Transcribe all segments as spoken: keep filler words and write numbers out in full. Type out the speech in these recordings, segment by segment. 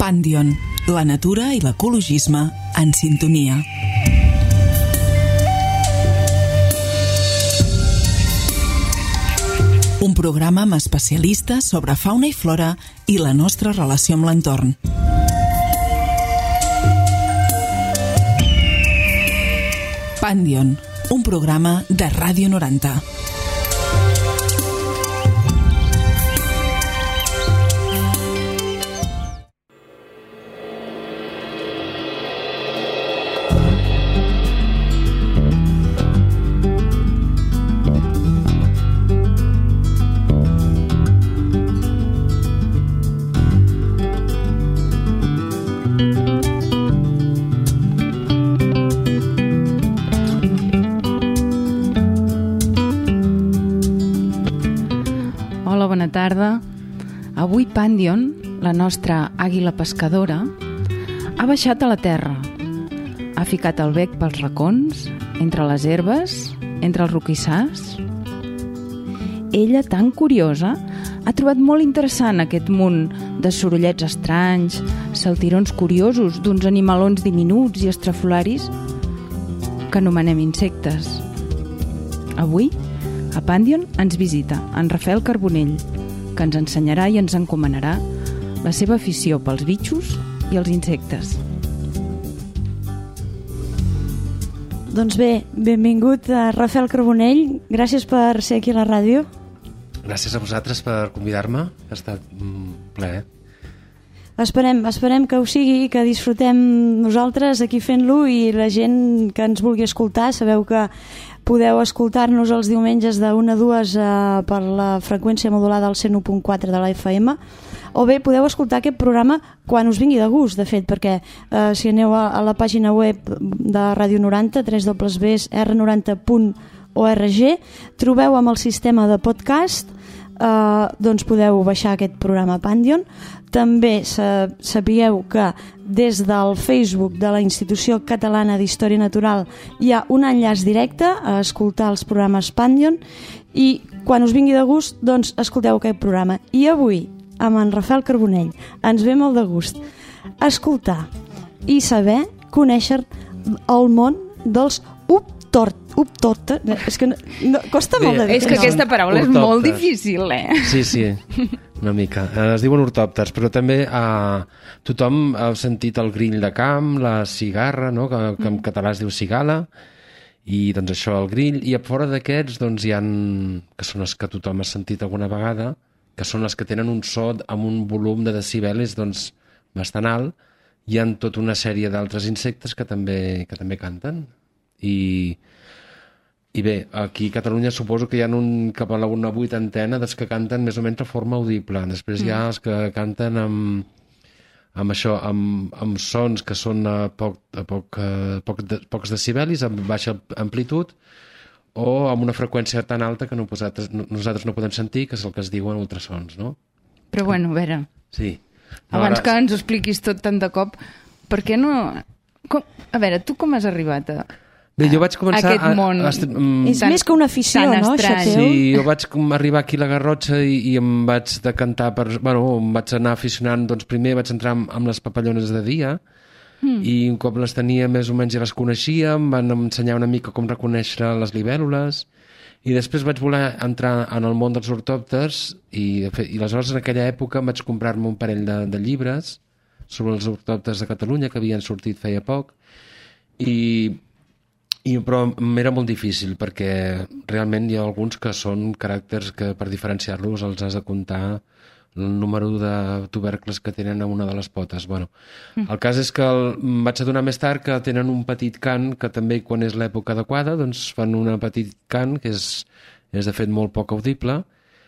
Pandion, la natura i l'ecologisme en sintonia. Un programa amb especialistes sobre fauna i flora i la nostra relació amb l'entorn. Pandion, un programa de Ràdio noranta. Tarda. Avui Pandion, la nostra àguila pescadora, ha baixat a la terra. Ha ficat el bec pels racons, entre les herbes, entre els roquissars. Ella, tan curiosa, ha trobat molt interessant aquest munt de sorollets estranys, saltirons curiosos d'uns animalons diminuts i estrafolaris que anomenem insectes. Avui, a Pandion ens visita en Rafael Carbonell, que ens ensenyarà i ens encomanarà la seva afició pels bitxos i els insectes. Doncs bé, benvingut a Rafael Carbonell. Gràcies per ser aquí a la ràdio. Gràcies a vosaltres per convidar-me. Ha estat un plaer. Esperem, esperem que ho sigui, que disfrutem nosaltres aquí fent-lo i la gent que ens vulgui escoltar. Sabeu que podeu escoltar-nos els diumenges de una a dues eh, per la freqüència modulada al cent u punt quatre de la F M, o bé podeu escoltar aquest programa quan us vingui de gust, de fet, perquè eh, si aneu a, a la pàgina web de Ràdio noranta, w w w punt r noranta punt org, trobeu amb el sistema de podcast, eh, doncs podeu baixar aquest programa Pandion. També sapigueu que des del Facebook de la Institució Catalana d'Història Natural hi ha un enllaç directe a escoltar els programes Pandion i quan us vingui de gust, doncs escolteu aquest programa. I avui, amb en Rafael Carbonell, ens ve molt de gust escoltar i saber, conèixer el món dels uptort, uptorta, és que no, no, costa molt de dir. És que aquesta paraula és molt difícil, eh? Sí, sí, una mica. Es diuen ortòpters, però també eh, tothom ha sentit el grill de camp, la cigarra, no? que, que en català es diu cigala, i doncs això, el grill. I a fora d'aquests, doncs hi ha, que són els que tothom ha sentit alguna vegada, que són els que tenen un so amb un volum de decibelis doncs, bastant alt. Hi ha tota una sèrie d'altres insectes que també, que també canten. I... I bé, aquí a Catalunya suposo que hi ha un, cap a una vuitantena dels que canten més o menys de forma audible. Després mm. hi ha els que canten amb, amb això, amb, amb sons que són a, poc, a, poc, a poc de, pocs decibelis, amb baixa amplitud, o amb una freqüència tan alta que no, nosaltres, nosaltres no podem sentir, que és el que es diuen ultrasons, no? Però bueno, a veure, sí. No, abans ara... que ens ho expliquis tot tant de cop, per què no... Com... A veure, tu com has arribat a... Bé, jo vaig començar... Aquest món a, a, um, és tan, més que una afició, no? Estrany. Sí, jo vaig arribar aquí a la Garrotxa i, i em vaig decantar per... Bueno, em vaig anar aficionant, doncs primer vaig entrar amb, amb les papallones de dia mm. i un cop les tenia més o menys ja les coneixia, em van ensenyar una mica com reconèixer les libèl·lules i després vaig voler entrar en el món dels ortòpters i, de fet, i aleshores en aquella època em vaig comprar-me un parell de, de llibres sobre els ortòpters de Catalunya que havien sortit feia poc i... I, però m'era molt difícil perquè realment hi ha alguns que són caràcters que per diferenciar-los els has de comptar el número de tubercles que tenen a una de les potes. Bueno, mm. el cas és que el, vaig adonar més tard que tenen un petit cant que també quan és l'època adequada doncs fan un petit cant que és, és de fet molt poc audible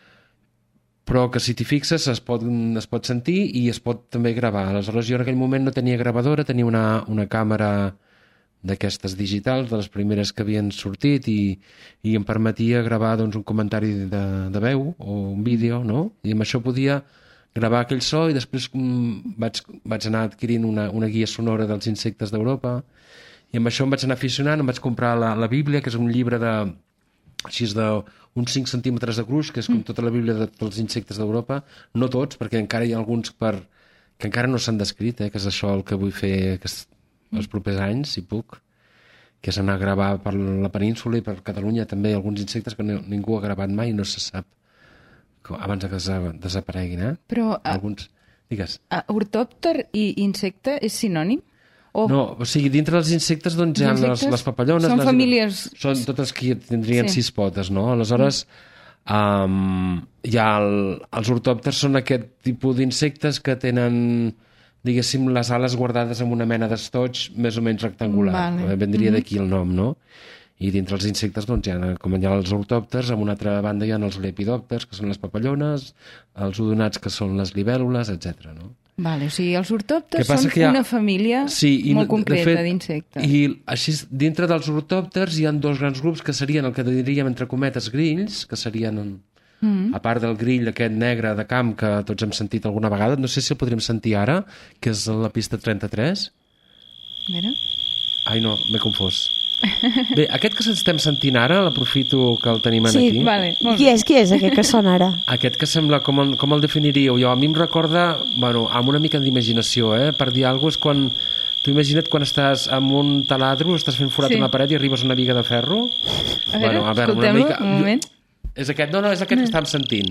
però que si t'hi fixes es pot, es pot sentir i es pot també gravar. Aleshores jo en aquell moment no tenia gravadora, tenia una, una càmera d'aquestes digitals, de les primeres que havien sortit i, i em permetia gravar doncs, un comentari de, de veu o un vídeo, no? I amb això podia gravar aquell so i després mm, vaig, vaig anar adquirint una, una guia sonora dels insectes d'Europa i amb això em vaig anar aficionant, em vaig comprar la, la Bíblia, que és un llibre de així d'uns cinc centímetres de gruix, que és com tota la Bíblia de, dels insectes d'Europa, no tots, perquè encara hi ha alguns per que encara no s'han descrit, eh, que és això el que vull fer aquests, els propers anys, si puc, que és anar a gravar per la península i per Catalunya també alguns insectes que no, ningú ha gravat mai i no se sap abans que desapareguin, eh? Però alguns... Digues. Uh, ortòpter i insecte és sinònim? O... No, o sigui, dintre dels insectes doncs hi ha les, les papallones... Són les, famílies... Són totes que tindrien sí. sis potes, no? Aleshores, um, hi ha el, els ortòpters són aquest tipus d'insectes que tenen, diguéssim, les ales guardades en una mena d'estoig més o menys rectangular. Vale. Vendria mm-hmm. d'aquí el nom, no? I dintre els insectes, doncs, hi ha, com hi ha els ortòpters, a una altra banda hi ha els lepidòpters, que són les papallones, els odonats, que són les libèl·lules, etcètera. No? Vale, o sigui, els ortòpters són ha... una família sí, molt concreta d'insectes. I així, dintre dels ortòpters hi ha dos grans grups que serien el que diríem, entre cometes, grills, que serien, mm-hmm. a part del grill aquest negre de camp que tots hem sentit alguna vegada, no sé si el podríem sentir ara, que és la pista trenta-tres. A veure... Ai, no, m'he confós. Bé, aquest que estem sentint ara, l'aprofito que el tenim sí, aquí. Vale, qui és, qui és aquest que sona ara? Aquest que sembla, com, com el definiríeu? Jo, a mi em recorda, bueno, amb una mica d'imaginació, eh? Per dir alguna cosa, és quan... Tu imagina't quan estàs amb un taladro, estàs fent forat sí. en la paret i arribes a una viga de ferro. A veure, bueno, a veure escoltem-lo mica... un moment. És aquest? No, no, és aquest mm. que estàvem sentint.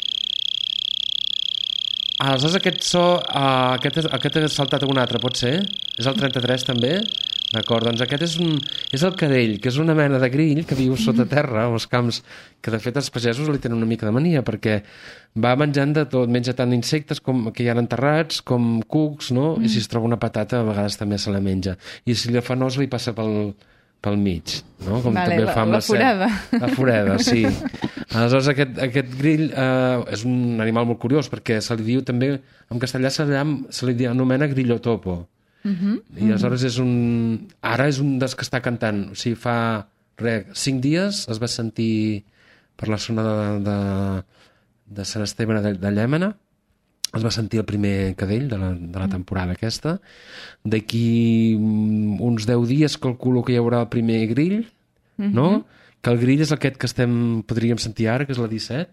Aleshores, aquest so, uh, aquest, aquest ha saltat a un altre, pot ser? És el trenta-tres també? D'acord, doncs aquest és, un, és el cadell, que és una mena de grill que viu sota terra, als camps, que de fet els pagesos li tenen una mica de mania, perquè va menjant de tot, menja tant insectes com que hi ha enterrats, com cucs, no? Mm. I si es troba una patata, a vegades també se la menja. I si li fa nos, li passa pel, pel mig, no? Com vale, també la, fa amb la, la forada. La forada, sí. Aleshores, aquest, aquest grill eh, és un animal molt curiós, perquè se li diu també, en castellà se li, se li anomena grillotopo. Uh-huh. I aleshores és un... Ara és un dels que està cantant. O sigui, fa re, cinc dies es va sentir per la zona de, de, de Sant Esteve de, de Llémena, es va sentir el primer cadell de la, de la temporada aquesta. D'aquí uns deu dies calculo que hi haurà el primer grill, uh-huh. no? Que el grill és aquest que estem, podríem sentir ara, que és la disset.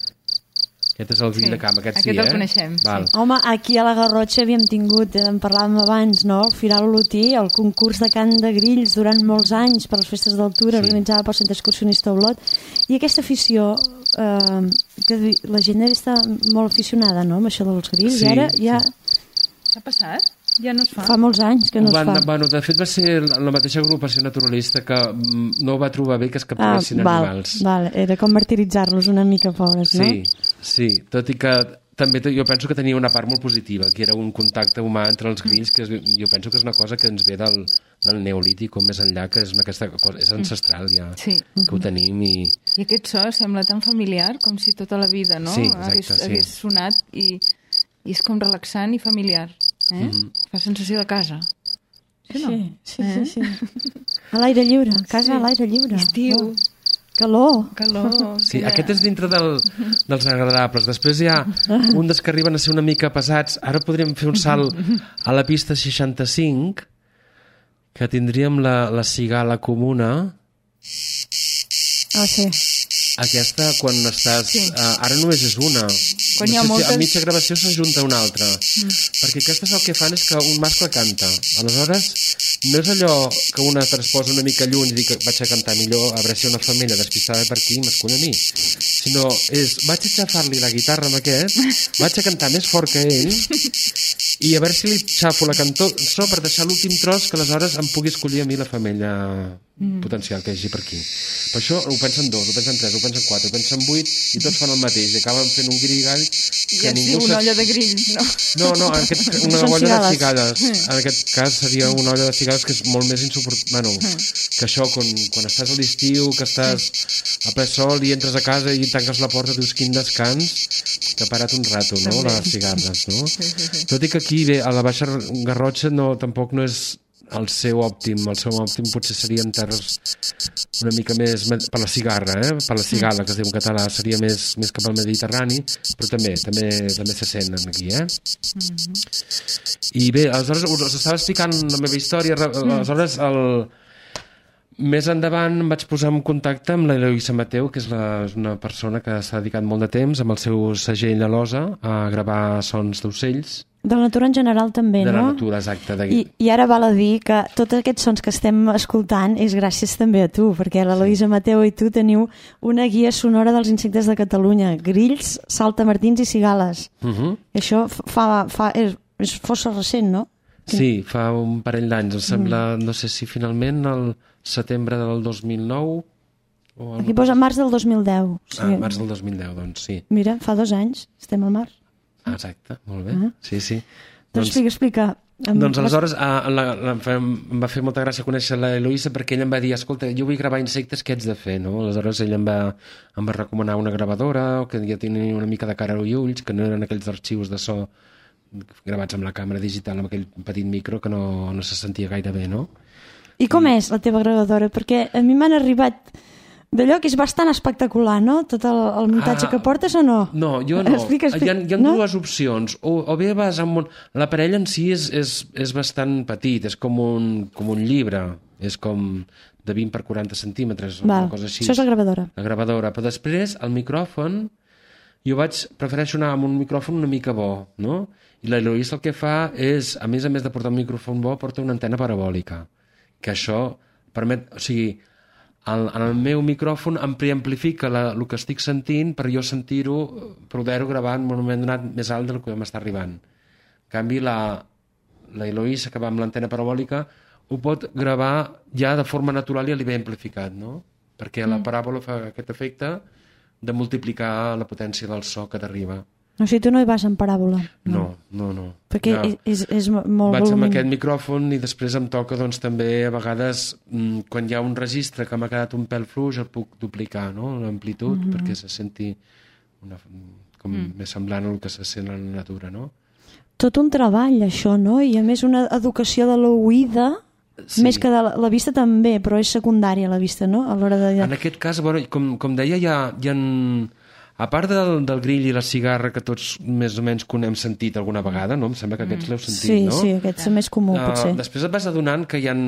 Aquest és el grill sí. de camp, aquest, aquest sí, el eh? coneixem. Val. Sí. Home, aquí a la Garrotxa havíem tingut, en parlàvem abans, no? El Firal Olotí, el concurs de cant de grills durant molts anys per les festes d'altura, sí. organitzada pel Centre Excursionista Olot, i aquesta afició, eh, que la gent està molt aficionada, no?, amb això dels grills, sí, i ara ja... Sí. S'ha passat? Ja no es fa? Fa molts anys que no Van, es fa. Bueno, de fet va ser la mateixa agrupació naturalista que no va trobar bé que es capturessin ah, val, animals. Val, era com martiritzar-los una mica, pobres, no? Sí, sí, tot i que també jo penso que tenia una part molt positiva, que era un contacte humà entre els grills, que és, jo penso que és una cosa que ens ve del, del neolític o més enllà, que és, una, aquesta cosa, és ancestral ja, sí. que ho tenim. I... I aquest so sembla tan familiar com si tota la vida, no? Sí, exacte, hagués, sí. hagués sonat i, i és com relaxant i familiar. Eh? Mm-hmm. Fa sensació de casa. Sí, no? Sí, sí, eh? sí, sí. A l'aire lliure, casa sí. a l'aire lliure. Estiu. Oh. Calor. Calor. Sí, aquest és dintre del, dels agradables. Després hi ha un dels que arriben a ser una mica pesats. Ara podríem fer un salt a la pista seixanta-cinc, que tindríem la, la cigala comuna. Ah, sí. Aquesta, quan estàs... Sí. Uh, ara només és una. Quan no hi ha sé moltes... si a mitja gravació s'ajunta una altra. Mm. Perquè aquestes el que fan és que un mascle canta. Aleshores, no és allò que una es posa una mica lluny i dic que vaig a cantar millor, a veure si una femella despistada per aquí m'escull a mi. Sinó és, vaig a xafar-li la guitarra amb aquest, vaig a cantar més fort que ell i a veure si li xafo la cançó per deixar l'últim tros que aleshores em pugui escollir a mi la femella mm. potencial que hi hagi per aquí. Per això ho pensen dos, ho pensen tres, ho pensen quatre, ho pensen vuit i tots fan el mateix i acaben fent un grigall que ja ningú... Ja una olla de grills, no? No, no, en aquest, una olla de cigales. En aquest cas seria una olla de cigales que és molt més insuportable. Bueno, que això, quan, quan estàs a l'estiu, que estàs a ple sol i entres a casa i tanques la porta, dius quin descans, que ha parat un rato, no?, també. Les cigales, no? Sí, sí, sí. Tot i que aquí, bé, a la Baixa Garrotxa no, tampoc no és el seu òptim, el seu òptim potser seria en terres una mica més per la cigarra, eh? Per la cigala, que es diu en català, seria més, més cap al Mediterrani, però també també, també se senten aquí, eh? Mm-hmm. I bé, aleshores us estava explicant la meva història, aleshores el... més endavant em vaig posar en contacte amb l'Eloïsa Mateu, que és, la, és una persona que s'ha dedicat molt de temps amb el seu segell a l'Osa a gravar sons d'ocells. De la natura en general també, de no? De la natura, exacte. De... I, I ara val a dir que tots aquests sons que estem escoltant és gràcies també a tu, perquè l'Eloïsa sí. Mateu i tu teniu una guia sonora dels insectes de Catalunya, grills, saltamartins i cigales. Uh -huh. I això fa, fa, és, és força recent, no? Sí, fa un parell d'anys. Em sembla, mm. no sé si finalment el setembre del dos mil nou... O el... Aquí posa març del dos mil deu. Sí. Ah, març del dos mil deu, doncs sí. Mira, fa dos anys, estem al març. Ah, exacte, molt bé. Ah. Sí, sí. Doncs, doncs explica, explica. Em... Doncs aleshores ah, la, la, em va fer molta gràcia conèixer l'Eloïsa perquè ella em va dir, escolta, jo vull gravar insectes, què haig de fer? No? Aleshores ella em va, em va recomanar una gravadora que ja tenia una mica de cara i ulls, que no eren aquells arxius de so gravats amb la càmera digital, amb aquell petit micro que no, no se sentia gaire bé, no? I com I... és la teva gravadora? Perquè a mi m'han arribat d'allò que és bastant espectacular, no? Tot el, el muntatge ah, que portes o no? No, jo no. Explica, explica. Hi ha, hi ha no? dues opcions. O, o bé vas amb un... L'aparell en si és, és, és bastant petit, és com un, com un llibre, és com de vint per quaranta centímetres, Val. Una cosa així. Això és la gravadora. La gravadora. Però després, el micròfon, jo vaig, prefereixo anar amb un micròfon una mica bo, no? I l'Eloïsa el que fa és, a més a més de portar un micròfon bo, porta una antena parabòlica, que això permet, o sigui, el, en el meu micròfon em preamplifica la, el que estic sentint per jo sentir-ho, poder-ho gravar en un moment donat més alt del que m'està arribant. En canvi, la, l'Eloïsa, que va amb l'antena parabòlica, ho pot gravar ja de forma natural i a nivell amplificat, no? Perquè mm. la paràbola fa aquest efecte de multiplicar la potència del so que t'arriba. O sigui, tu no hi vas en paràbola? No, no, no. Perquè ja. és, és molt Vaig volumini. amb aquest micròfon i després em toca, doncs, també, a vegades, quan hi ha un registre que m'ha quedat un pèl fluix, el puc duplicar, no?, l'amplitud, mm -hmm. perquè se senti una, com mm. més semblant al que se sent en la natura, no? Tot un treball, això, no? I, a més, una educació de l'oïda, sí. més que de la, la vista també, però és secundària la vista, no?, a l'hora de... En aquest cas, bueno, com, com deia, hi ha... Hi ha a part del, del grill i la cigarra, que tots més o menys hem sentit alguna vegada, no? Em sembla que aquests l'heu sentit, sí, no? Sí, sí, aquests són més comú, uh, potser. Després et vas adonant que hi ha,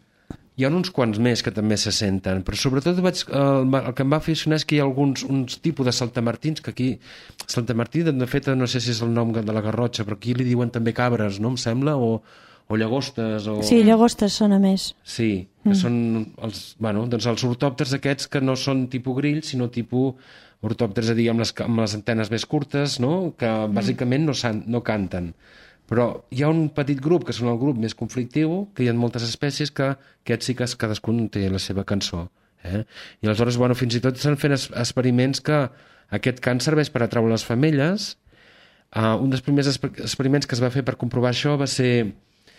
hi ha uns quants més que també se senten, però sobretot vaig, el, el que em va aficionar és que hi ha alguns uns tipus de saltamartins, que aquí, saltamartí, de fet, no sé si és el nom de la Garrotxa, però aquí li diuen també cabres, no? Em sembla, o, o llagostes. O... Sí, llagostes sona més. Sí, que mm. són els, bueno, doncs els ortòpters aquests que no són tipus grill, sinó tipus ortòpters, a dir, amb les, amb les antenes més curtes, no?, que bàsicament no, no canten. Però hi ha un petit grup, que són el grup més conflictiu, que hi ha moltes espècies que aquests sí que cadascun té la seva cançó. Eh? I aleshores, bueno, fins i tot s'han fet experiments que aquest cant serveix per atraure les femelles. Uh, un dels primers experiments que es va fer per comprovar això va ser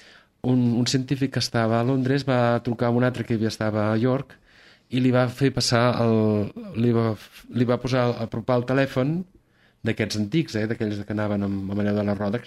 un, un científic que estava a Londres, va trucar a un altre que estava a York, i li va fer passar el, li, va, li va posar a apropar el telèfon d'aquests antics, eh, d'aquells que anaven amb la manera de la roda,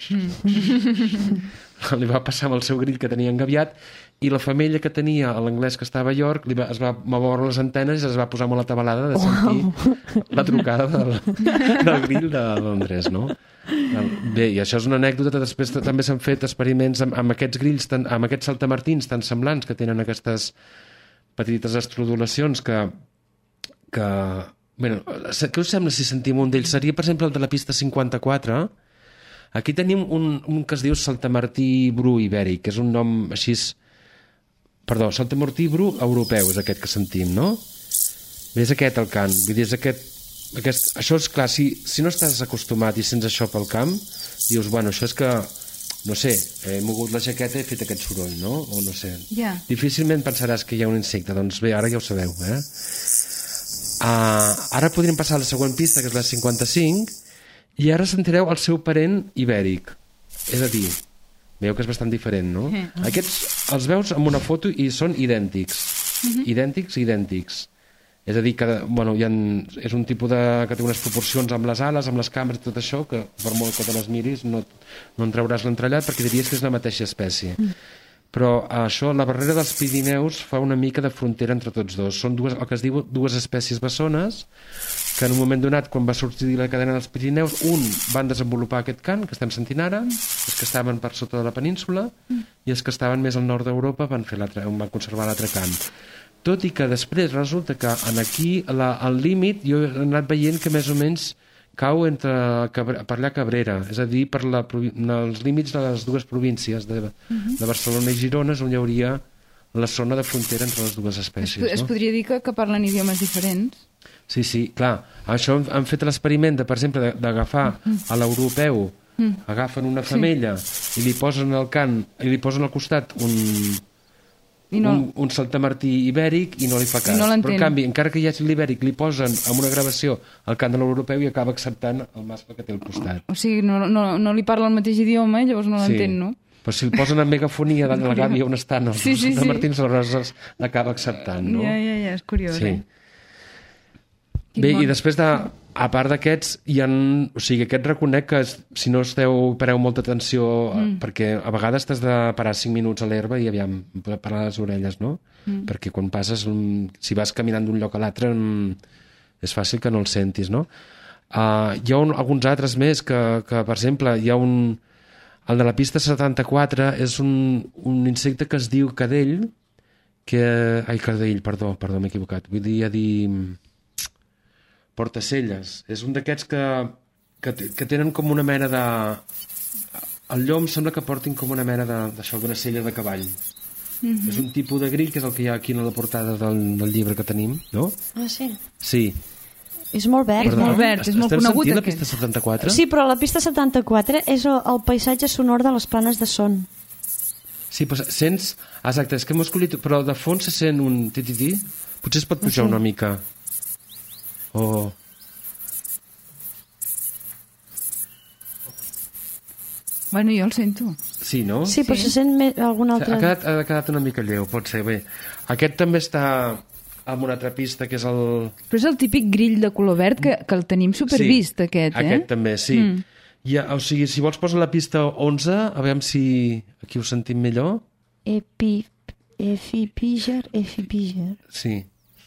mm. li va passar amb el seu grill que tenia engaviat, i la femella que tenia l'anglès que estava a York li va, es va moure les antenes i es va posar molt atabalada de sentir wow. la trucada del, del grill de Londres, no? Bé, i això és una anècdota. Després també s'han fet experiments amb, amb aquests grills, tan, amb aquests saltamartins tan semblants, que tenen aquestes petites estrodulacions que, que bueno, què us sembla si sentim un d'ells? Seria, per exemple, el de la pista cinquanta-quatre. Aquí tenim un, un que es diu saltamartí bru ibèric, que és un nom així... Perdó, saltamartí bru europeu és aquest que sentim, no? Bé, és aquest el cant. Vull dir, és aquest... aquest això és clar, si, si no estàs acostumat i sents això pel camp, dius, bueno, això és que... no sé, he mogut la jaqueta i he fet aquest soroll, no? O no sé. Yeah. Difícilment pensaràs que hi ha un insecte. Doncs bé, ara ja ho sabeu, eh? Uh, ara podríem passar a la següent pista, que és la cinquanta-cinc, i ara sentireu el seu parent ibèric. És a dir, veieu que és bastant diferent, no? Mm. Aquests els veus amb una foto i són idèntics. Mm-hmm. Idèntics, idèntics. És a dir, que bueno, hi ha, és un tipus de, que té unes proporcions amb les ales, amb les càmeres i tot això, que per molt que te les miris no, no en trauràs l'entrellat perquè diries que és la mateixa espècie. Mm. Però això, la barrera dels Pirineus fa una mica de frontera entre tots dos. Són dues, el que es diu dues espècies bessones que en un moment donat, quan va sortir la cadena dels Pirineus, un van desenvolupar aquest cant que estem sentint ara, els que estaven per sota de la península, mm. i els que estaven més al nord d'Europa van, fer van conservar l'altre cant. tot i que després resulta que en aquí la, el límit jo he anat veient que més o menys cau entre Cabre, per allà Cabrera, és a dir, per la, els límits de les dues províncies de, uh-huh. de Barcelona i Girona és on hi hauria la zona de frontera entre les dues espècies. Es, es no? podria dir que, que parlen idiomes diferents? Sí, sí, clar. Això han fet l'experiment, de, per exemple, d'agafar a l'europeu, agafen una femella sí. i li posen al cant, i li posen al costat un, no... un, un saltamartí ibèric i no li fa cas. No Però, en canvi, encara que hi hagi l'ibèric, li posen amb una gravació al cant de l'europeu i acaba acceptant el mascle que té al costat. O sigui, no, no, no li parla el mateix idioma, llavors no sí. l'entén, no? Però si el posen en megafonia de la gàbia on estan els sí, sí, saltamartins, sí. aleshores l'acaba acceptant, no? Ja, ja, ja, és curiós, sí. eh? Bé, i després de, a part d'aquests, hi ha, o sigui, aquest reconec que si no esteu, pareu molta atenció, mm. perquè a vegades t'has de parar cinc minuts a l'herba i aviam, parar les orelles, no? Mm. Perquè quan passes, si vas caminant d'un lloc a l'altre, és fàcil que no el sentis, no? Uh, hi ha un, alguns altres més que, que, per exemple, hi ha un... El de la pista setanta-quatre és un, un insecte que es diu cadell, que... Ai, cadell, perdó, perdó, m'he equivocat. Vull dir, a dir... Portacelles. És un d'aquests que, que, que tenen com una mena de... El llom sembla que portin com una mena d'això, d'una sella de cavall. Mm-hmm. És un tipus de grill, que és el que hi ha aquí a la portada del, del llibre que tenim, no? Ah, sí? Sí. És molt verd. És molt verd, és molt conegut. Estem sentint la pista setanta-quatre? Sí, però la pista setanta-quatre és el, el paisatge sonor de les Planes de Son. Sí, però sents... Exacte, és que hem escollit... Però de fons se sent un titití. Potser es pot pujar una mica. Oh. Bueno, jo el sento. Sí, no? Sí, però sí. se sent més, algun altre... Ha quedat, ha quedat una mica lleu, pot ser. Bé, aquest també està amb una altra pista, que és el... Però és el típic grill de color verd que, que el tenim supervist, sí, aquest, eh? Aquest també, sí. Mm. I, o sigui, si vols posa la pista onze, a veure si aquí ho sentim millor. Epi... Efipiger, efipiger. Sí.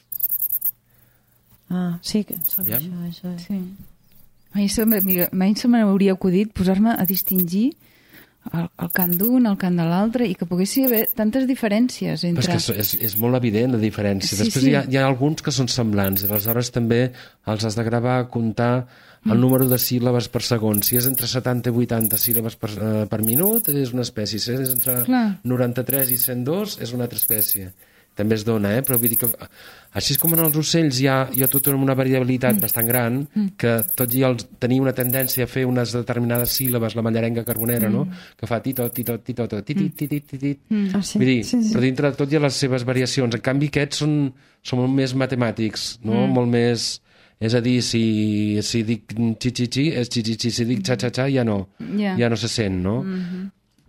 Ah, sí, que això, això, sí. Mai se mai se m'hauria acudit posar-me a distingir el, el cant d'un, el cant de l'altre, i que poguessi haver tantes diferències entre... Però és que és, és molt evident la diferència. Sí, Després sí. Hi, ha, hi ha alguns que són semblants, i aleshores també els has de gravar, comptar el mm. número de síl·labes per segon. Si és entre setanta i vuitanta síl·labes per, uh, per minut, és una espècie. Si és entre Clar. noranta-tres i cent dos, és una altra espècie. També es dona, eh? Però vull dir que així com en els ocells hi ha, hi ha tota una variabilitat mm. bastant gran, mm. que tot i els, tenir una tendència a fer unes determinades síl·labes, la mallarenga carbonera, mm. no? Que fa titot, titot, titot, titit, titit, titit. Mm. Ah, sí. Vull dir, sí, sí. Però dintre de tot hi ha les seves variacions. En canvi, aquests són, són molt més matemàtics, no? Mm. Molt més... És a dir, si, si dic xi-xi-xi, és xi-xi-xi. Si dic xa-xa-xa, ja no. Yeah. Ja no se sent, no? Mm-hmm.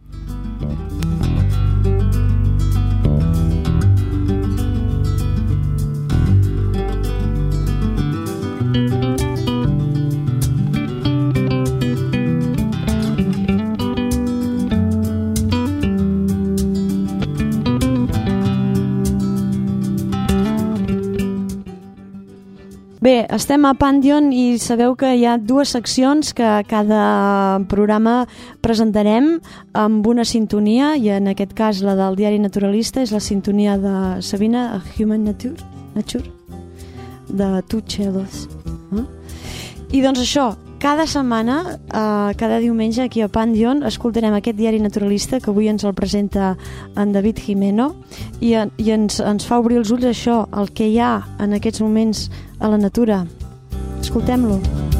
Bé, estem a Pandion i sabeu que hi ha dues seccions que cada programa presentarem amb una sintonia, i en aquest cas la del Diari Naturalista és la sintonia de Sabina, Human Nature, Nature de Tuchelos. Eh? I doncs això, cada setmana, eh, cada diumenge aquí a Pandion escoltarem aquest Diari Naturalista que avui ens el presenta en David Jimeno i, i ens, ens fa obrir els ulls això, el que hi ha en aquests moments a la natura. Escoltem-lo.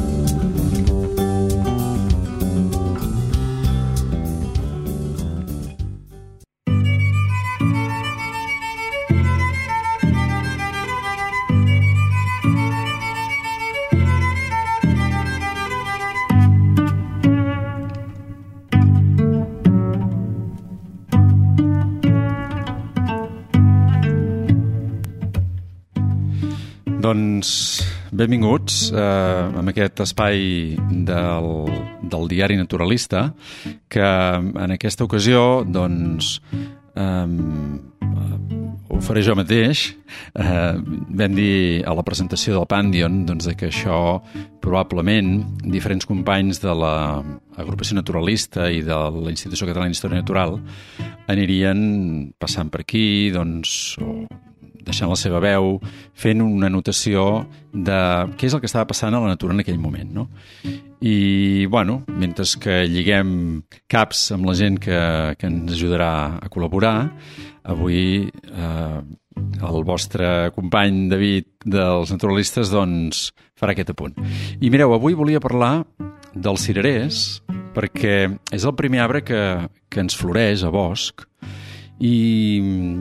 Doncs benvinguts eh, a aquest espai del, del Diari Naturalista, que en aquesta ocasió doncs, eh, ho faré jo mateix. Eh, vam dir a la presentació del Pandion doncs, que això probablement diferents companys de l'agrupació naturalista i de la Institució Catalana d'Història Natural anirien passant per aquí, doncs, o deixant la seva veu, fent una notació de què és el que estava passant a la natura en aquell moment, no? I, bueno, mentre que lliguem caps amb la gent que, que ens ajudarà a col·laborar, avui eh, el vostre company David dels naturalistes doncs farà aquest apunt. I mireu, avui volia parlar dels cirerers perquè és el primer arbre que, que ens floreix a bosc i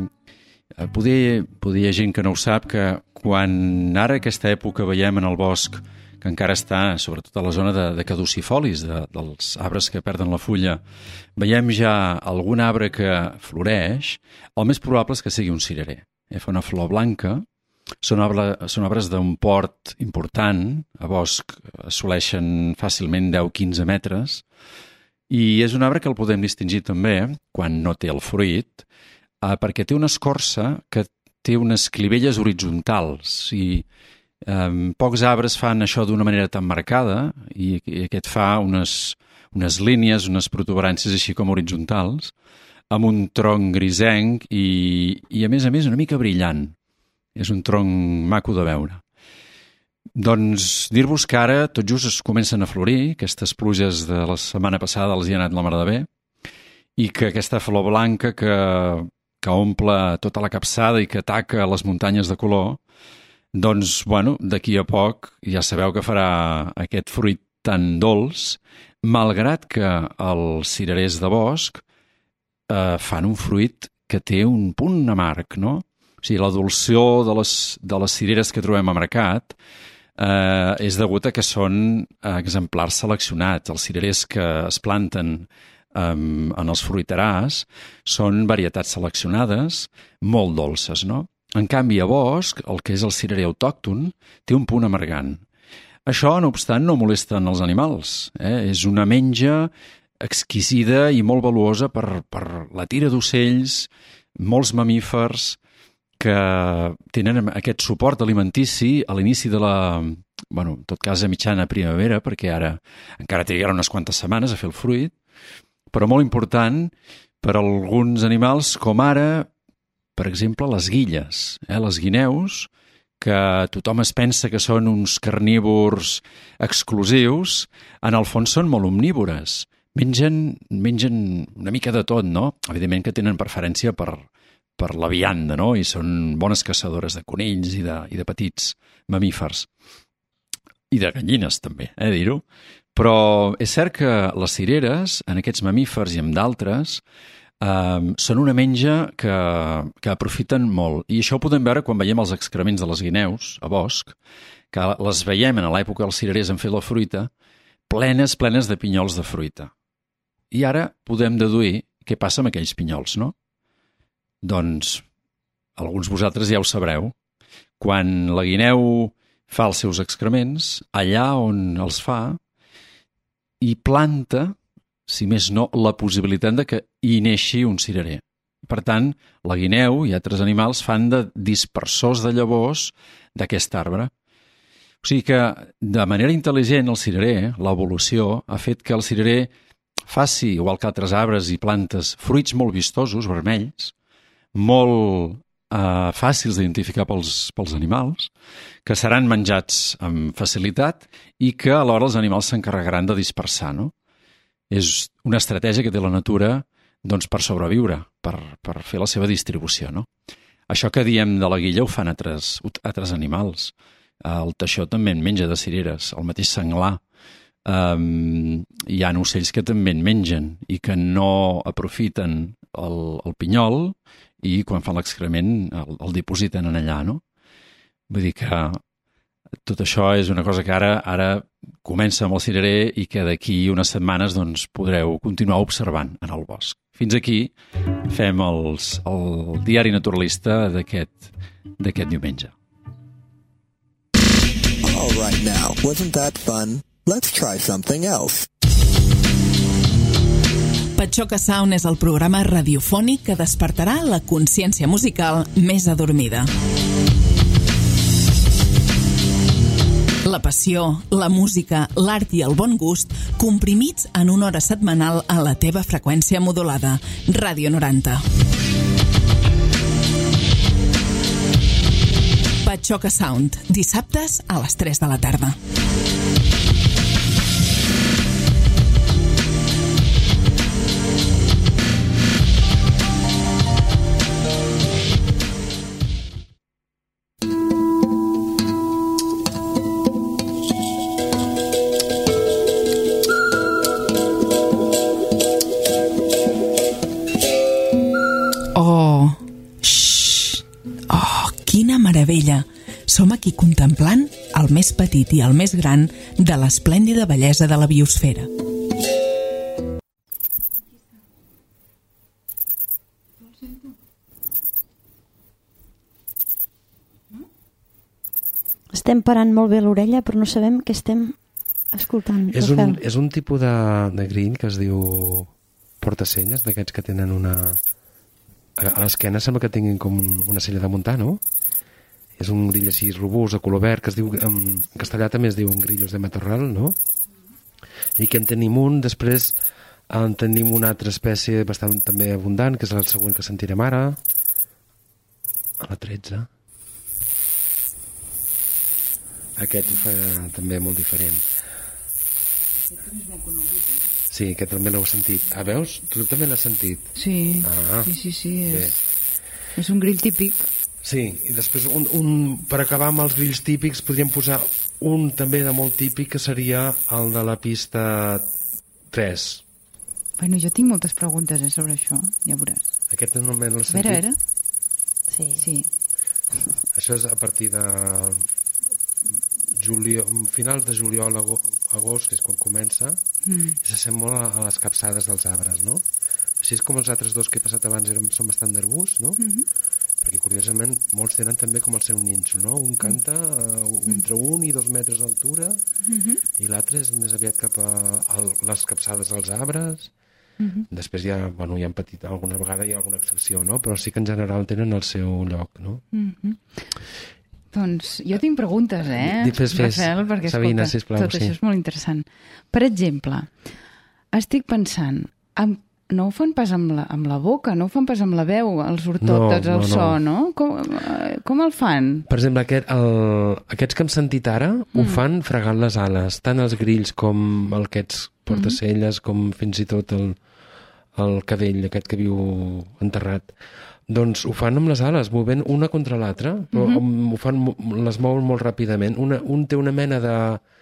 poder, poder hi ha gent que no ho sap que quan ara aquesta època veiem en el bosc que encara està, sobretot a la zona de, de caducifolis, de, dels arbres que perden la fulla, veiem ja algun arbre que floreix, el més probable és que sigui un cirerer. Eh? Fa una flor blanca, són, arbre, són arbres d'un port important, a bosc assoleixen fàcilment deu a quinze metres, i és un arbre que el podem distingir també, quan no té el fruit, eh, perquè té una escorça que té unes clivelles horitzontals, i Um, pocs arbres fan això d'una manera tan marcada i, i aquest fa unes, unes línies, unes protuberàncies així com horitzontals, amb un tronc grisenc i, i a més a més una mica brillant. És un tronc maco de veure. Doncs dir-vos que ara tot just es comencen a florir, aquestes pluges de la setmana passada els hi ha anat la mar de bé, i que aquesta flor blanca que, que omple tota la capçada i que ataca les muntanyes de color, doncs, bueno, d'aquí a poc ja sabeu que farà aquest fruit tan dolç, malgrat que els cirerers de bosc eh, fan un fruit que té un punt amarg, no? O sigui, la dolçor de les, de les cireres que trobem a mercat eh, és degut a que són exemplars seleccionats. Els cirerers que es planten eh, en els fruiterars són varietats seleccionades molt dolces, no? En canvi, a bosc, el que és el cirerer autòcton, té un punt amargant. Això, no obstant, no molesta els animals. Eh? És una menja exquisida i molt valuosa per, per la tira d'ocells, molts mamífers que tenen aquest suport alimentici a l'inici de la, bueno, en tot cas a mitjana primavera, perquè ara encara trigarà unes quantes setmanes a fer el fruit, però molt important per a alguns animals com ara, per exemple, les guilles, eh? Les guineus, que tothom es pensa que són uns carnívors exclusius, en el fons són molt omnívores. Mengen, mengen una mica de tot, no? Evidentment que tenen preferència per, per la vianda, no? I són bones caçadores de conills i de, i de petits mamífers. I de gallines, també, eh, dir-ho. Però és cert que les cireres, en aquests mamífers i en d'altres, Uh, són una menja que, que aprofiten molt. I això ho podem veure quan veiem els excrements de les guineus a bosc, que les veiem en l'època dels cirerers en fer la fruita, plenes, plenes de pinyols de fruita. I ara podem deduir què passa amb aquells pinyols, no? Doncs alguns vosaltres ja ho sabreu. Quan la guineu fa els seus excrements, allà on els fa, i planta, si més no, la possibilitat de que hi neixi un cirerer. Per tant, la guineu i altres animals fan de dispersors de llavors d'aquest arbre. O sigui que, de manera intel·ligent, el cirerer, l'evolució, ha fet que el cirerer faci, igual que altres arbres i plantes, fruits molt vistosos, vermells, molt eh, fàcils d'identificar pels, pels animals, que seran menjats amb facilitat i que alhora els animals s'encarregaran de dispersar, no? És una estratègia que té la natura doncs, per sobreviure, per, per fer la seva distribució, no? Això que diem de la guilla ho fan altres, altres animals. El teixó també en menja de cireres, el mateix senglar. Um, hi ha ocells que també en mengen i que no aprofiten el, el pinyol i quan fan l'excrement el, el dipositen en allà, no? Vull dir que tot això és una cosa que ara ara comença amb el cirerer i que d'aquí unes setmanes doncs, podreu continuar observant en el bosc. Fins aquí fem els, el diari naturalista d'aquest d'aquest diumenge. All right now, wasn't that fun? Let's try something else. Patxoca Sound és el programa radiofònic que despertarà la consciència musical més adormida. La passió, la música, l'art i el bon gust comprimits en una hora setmanal a la teva freqüència modulada. Ràdio noranta. Batxoca Sound, dissabtes a les tres de la tarda. Oh, xxxt, oh, quina meravella! Som aquí contemplant el més petit i el més gran de l'esplèndida bellesa de la biosfera. Estem parant molt bé l'orella, però no sabem què estem escoltant. És un, és un tipus de, de grill que es diu portacelles, d'aquests que tenen una... A l'esquena sembla que tinguin com una sella de muntar, no? És un grill així robust, de color verd, que es diu, en castellà també es diuen grillos de matorral, no? I que en tenim un, després en tenim una altra espècie bastant també abundant, que és el següent que sentirem ara, a la tretze. Aquest ho fa també molt diferent. Sí, que també l'heu sentit. Ah, veus? Tu també l'has sentit? Sí, ah, sí, sí, sí. És, és un grill típic. Sí, i després un, un, per acabar amb els grills típics podríem posar un també de molt típic, que seria el de la pista tres. Bueno, jo tinc moltes preguntes eh, sobre això, ja veuràs. Aquest no me l'has A veure, sentit? a veure. Sí. Sí. Això és a partir de juliol, finals de juliol, ago- agost, que és quan comença, Mm. i s'assem molt a, a les capçades dels arbres, no? Així és com els altres dos que he passat abans eren, són bastant d'arbusts, no? Mm-hmm. Perquè curiosament molts tenen també com el seu nínxol, no? Un canta uh, entre un i dos metres d'altura, Mm-hmm. i l'altre és més aviat cap a, a les capçades dels arbres. Mm-hmm. Després ja, bueno, hi ha petit, alguna vegada hi ha alguna excepció, no? Però sí que en general tenen el seu lloc, no? Mm-hmm. Doncs jo tinc preguntes, eh, Di- fes, fes. Rafael, perquè, Sabina, escolta, sisplau, tot sí. això és molt interessant. Per exemple, estic pensant, amb, no ho fan pas amb la, amb la boca, no ho fan pas amb la veu, els ortòtets, No, el no, so, no. no? Com, eh, com el fan? Per exemple, aquest, el, aquests que hem sentit ara mm. ho fan fregant les ales, tant els grills com aquests portacelles, mm. com fins i tot el, el cadell, aquest que viu enterrat. Doncs ho fan amb les ales, movent una contra l'altra, però mm-hmm. ho fan, les mouen molt ràpidament. Una, un té una mena de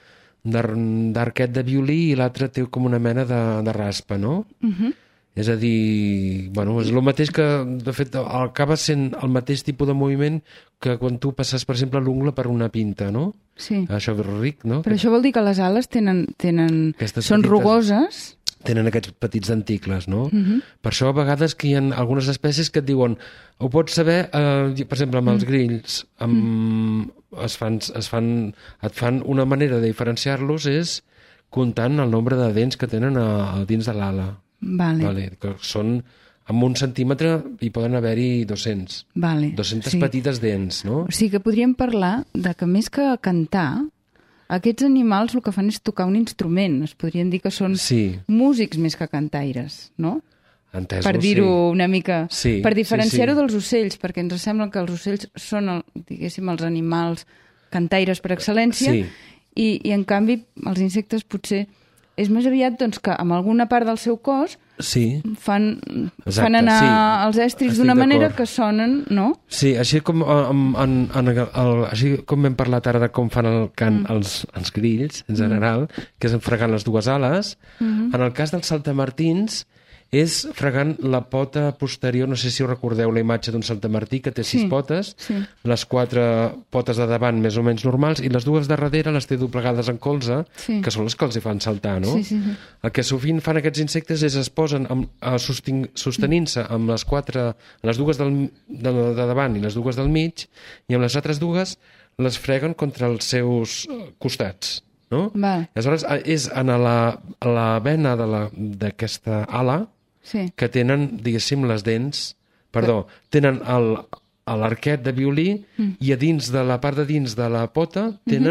d'arquet de violí i l'altre té com una mena de, de raspa, no? Uh-huh. És a dir, bueno, és el mateix que, de fet, acaba sent el mateix tipus de moviment que quan tu passes, per exemple, l'ungla per una pinta, no? Sí. Això és ric, no? Però això vol dir que les ales tenen, tenen, Aquestes són petites- rugoses. Tenen aquests petits denticles, no? Mhm. Per això a vegades que hi ha algunes espècies que et diuen, ho pots saber, eh, per exemple, amb els grills, amb, es fan, es fan, et fan una manera de diferenciar-los és comptant el nombre de dents que tenen a, a dins de l'ala. Vale, Vale, que són, amb un centímetre hi poden haver-hi dos-cents. vale. dos-centes sí. petites dents, no? O sigui que podríem parlar de que més que cantar, aquests animals el que fan és tocar un instrument. Es podrien dir que són Sí, músics més que cantaires, no? entesos, Per dir-ho sí. una mica... Sí, per diferenciar-ho sí, sí. dels ocells, perquè ens sembla que els ocells són, el, diguéssim, els animals cantaires per excel·lència, Sí. i, i en canvi els insectes potser és més aviat doncs, que amb alguna part del seu cos Sí, fan, Exacte, fan anar sí. els estris Estic d'una manera d'acord. que sonen, no? sí, així com, en, en, en, el, així com hem parlat ara de com fan el cant mm. els, els grills, en general, mm. que és fregant les dues ales, mm -hmm. en el cas dels saltamartins és fregant la pota posterior, no sé si us recordeu la imatge d'un saltamartí que té sis Sí, potes, sí. les quatre potes de davant més o menys normals i les dues de darrere les té doblegades en colze, Sí. que són les que els hi fan saltar, no? Sí, sí, sí. El que sovint fan aquests insectes és es posen amb, a sostin- sostenint-se amb les quatre, les dues del, de, de davant i les dues del mig, i amb les altres dues les freguen contra els seus eh, costats, no? Val. Aleshores, eh, és en la, a la vena de la- d'aquesta ala Sí. que tenen, diguéssim, les dents, perdó, tenen el, l'arquet de violí mm. i a dins de la part de dins de la pota tenen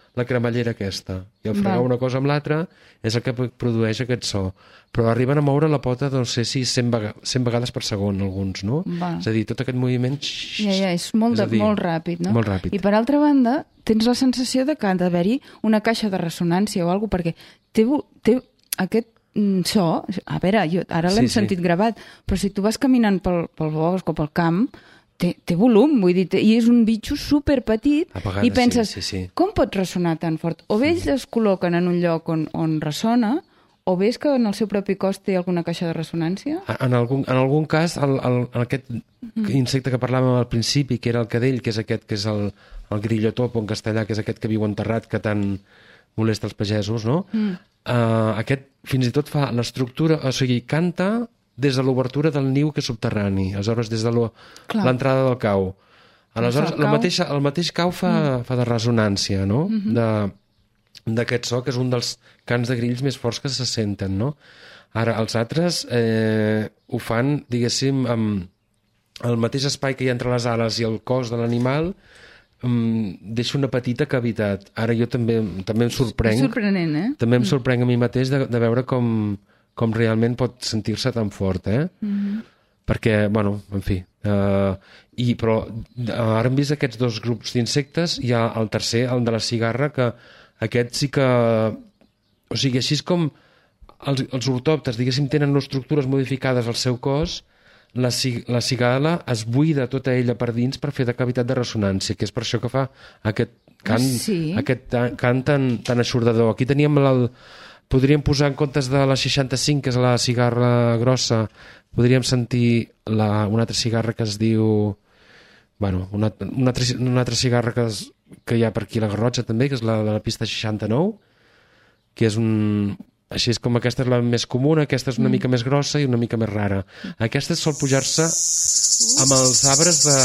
la cremallera aquesta. I al fregar Val. una cosa amb l'altra és el que produeix aquest so. Però arriben a moure la pota, no sé si cent, vega cent vegades per segon, alguns, no? Val. És a dir, tot aquest moviment... Ja, ja, és molt, és a de, dir, molt ràpid, no? Molt ràpid. I per altra banda, tens la sensació de que ha d'haver-hi una caixa de ressonància o alguna cosa, perquè té, té aquest mm, so, a veure, jo, ara l'hem Sí, sí. sentit gravat, però si tu vas caminant pel, pel bosc o pel camp, té, té volum, vull dir, té, i és un bitxo superpetit, A vegades i penses, sí, sí, sí. com pot ressonar tan fort? O bé ells es col·loquen en un lloc on, on ressona, o bé és que en el seu propi cos té alguna caixa de ressonància? En algun, en algun cas, el, el, aquest insecte que parlàvem al principi, que era el cadell, que és aquest que és el, el grillotop en castellà, que és aquest que viu enterrat, que tant molesta els pagesos, no? Mm. Uh, aquest fins i tot fa l'estructura, o sigui, canta des de l'obertura del niu que és subterrani, aleshores des de l'entrada del cau. Aleshores, el, cau... mateix, el mateix cau fa, mm. fa de ressonància, no? Mm-hmm. de d'aquest so, que és un dels cants de grills més forts que se senten, no? Ara, els altres eh, ho fan, diguéssim, amb el mateix espai que hi ha entre les ales i el cos de l'animal, um, deixa una petita cavitat. Ara jo també, també em sorprenc. És sorprenent, eh? També em sorprenc a mi mateix de, de veure com, com realment pot sentir-se tan fort, eh? Mm-hmm. Perquè, bueno, en fi... Uh, i, però ara hem vist aquests dos grups d'insectes, hi ha el tercer, el de la cigarra, que aquest sí que... O sigui, així és com els, els ortòpters, diguéssim, tenen estructures modificades al seu cos, la, la cigala es buida tota ella per dins per fer de cavitat de ressonància, que és per això que fa aquest cant, sí. aquest cant tan, tan aixordador. Aquí teníem el... Podríem posar en comptes de la seixanta-cinc, que és la cigarra grossa, podríem sentir la, una altra cigarra que es diu... Bueno, una, una, altra, una altra cigarra que, es, que hi ha per aquí a la Garrotxa també, que és la de la pista seixanta-nou, que és un... Així és com aquesta és la més comuna, aquesta és una mm. mica més grossa i una mica més rara. Aquesta sol pujar-se amb els arbres de,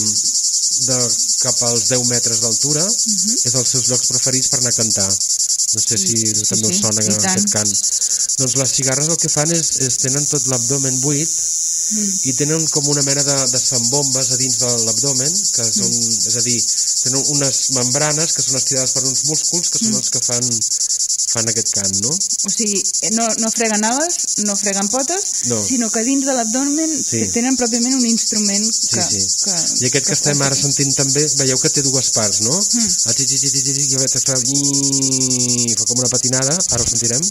de cap als deu metres d'altura, mm-hmm. és dels seus llocs preferits per anar a cantar. No sé si sí, també us sona sí, aquest cant. Doncs les cigarres el que fan és, és tenen tot l'abdomen buit mm. i tenen com una mena de, de sambombes a dins de l'abdomen, que són, mm. és a dir, tenen unes membranes que són estirades per uns músculs que són mm. els que fan, fan aquest cant, no? O sigui, no, no freguen ales, no freguen potes, no. sinó que dins de l'abdomen sí. tenen pròpiament un instrument que... Sí, sí. que I aquest que, que estem ara sentint també, veieu que té dues parts, no? Mm. El xixi, xixi, xixi, i fa, fa com una patinada, ara ho sentirem.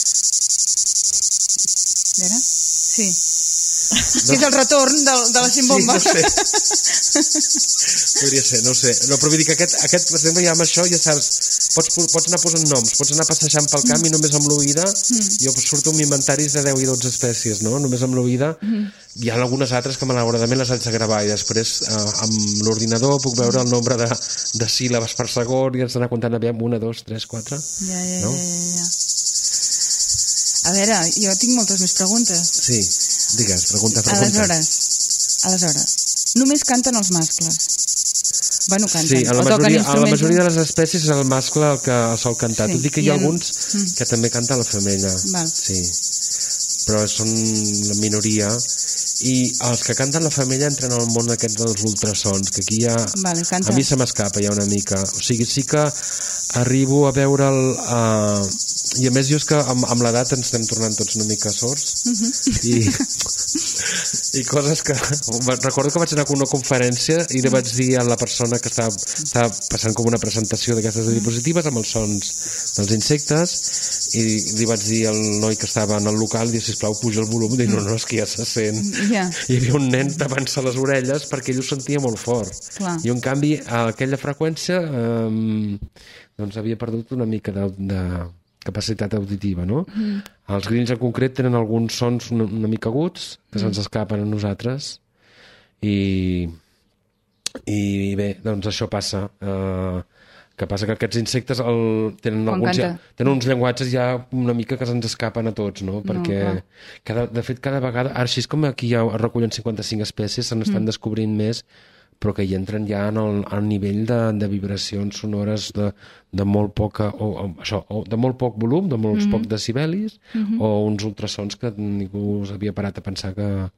Mira? Sí. No. És el retorn de, de la cimbomba. Sí, no sé. Podria ser, no ho sé. No, però vull dir que aquest, aquest, per exemple, ja amb això ja saps, pots, pots anar posant noms, pots anar passejant pel camp mm. i només amb l'oïda, mm. jo surto amb inventaris de deu i dotze espècies, no? Només amb l'oïda. Mm. Hi ha algunes altres que malauradament les haig de gravar i després eh, amb l'ordinador puc veure el nombre de, de síl·labes per segon i haig d'anar comptant aviam una, dos, tres, quatre. Ja, ja, no? ja, ja. A veure, jo tinc moltes més preguntes. Sí, digues, pregunta, pregunta. Aleshores, aleshores, només canten els mascles. Bueno, canten. Sí, a la, majoria, a la majoria de les espècies és el mascle el que sol cantar. Sí, tot i que hi ha alguns en... que també canta la femella. Val. Sí. Però són la minoria. I els que canten la femella entren al món aquest dels ultrasons, que aquí ja... Vale, canta. A mi se m'escapa ja una mica. O sigui, sí que arribo a veure'l... Uh, I a més jo és que amb, amb l'edat ens estem tornant tots una mica sords. Uh-huh. I, i coses que... Recordo que vaig anar a una conferència i li vaig dir a la persona que estava, estava passant com una presentació d'aquestes diapositives amb els sons dels insectes i li vaig dir al noi que estava en el local, dir, sisplau, puja el volum, i no, no, és que ja se sent. Yeah. Hi havia un nen tapant-se les orelles perquè ell ho sentia molt fort. Clar. I en canvi a aquella freqüència eh, doncs havia perdut una mica de, de capacitat auditiva, no? Mm. Els grills en concret tenen alguns sons una, una mica aguts que mm. se'ns escapen a nosaltres i i bé, doncs això passa eh, que passa que aquests insectes el, tenen, alguns ja, tenen uns llenguatges ja una mica que se'ns escapen a tots, no? Perquè no, cada, de fet cada vegada, ara així com aquí ja es recullen cinquanta-cinc espècies, se n'estan mm. descobrint més, però que hi entren ja en el, al nivell de, de vibracions sonores de, de molt poca o, o, això, o de molt poc volum, de molts mm-hmm. pocs decibelis, mm-hmm. o uns ultrasons que ningú s'havia parat a pensar que,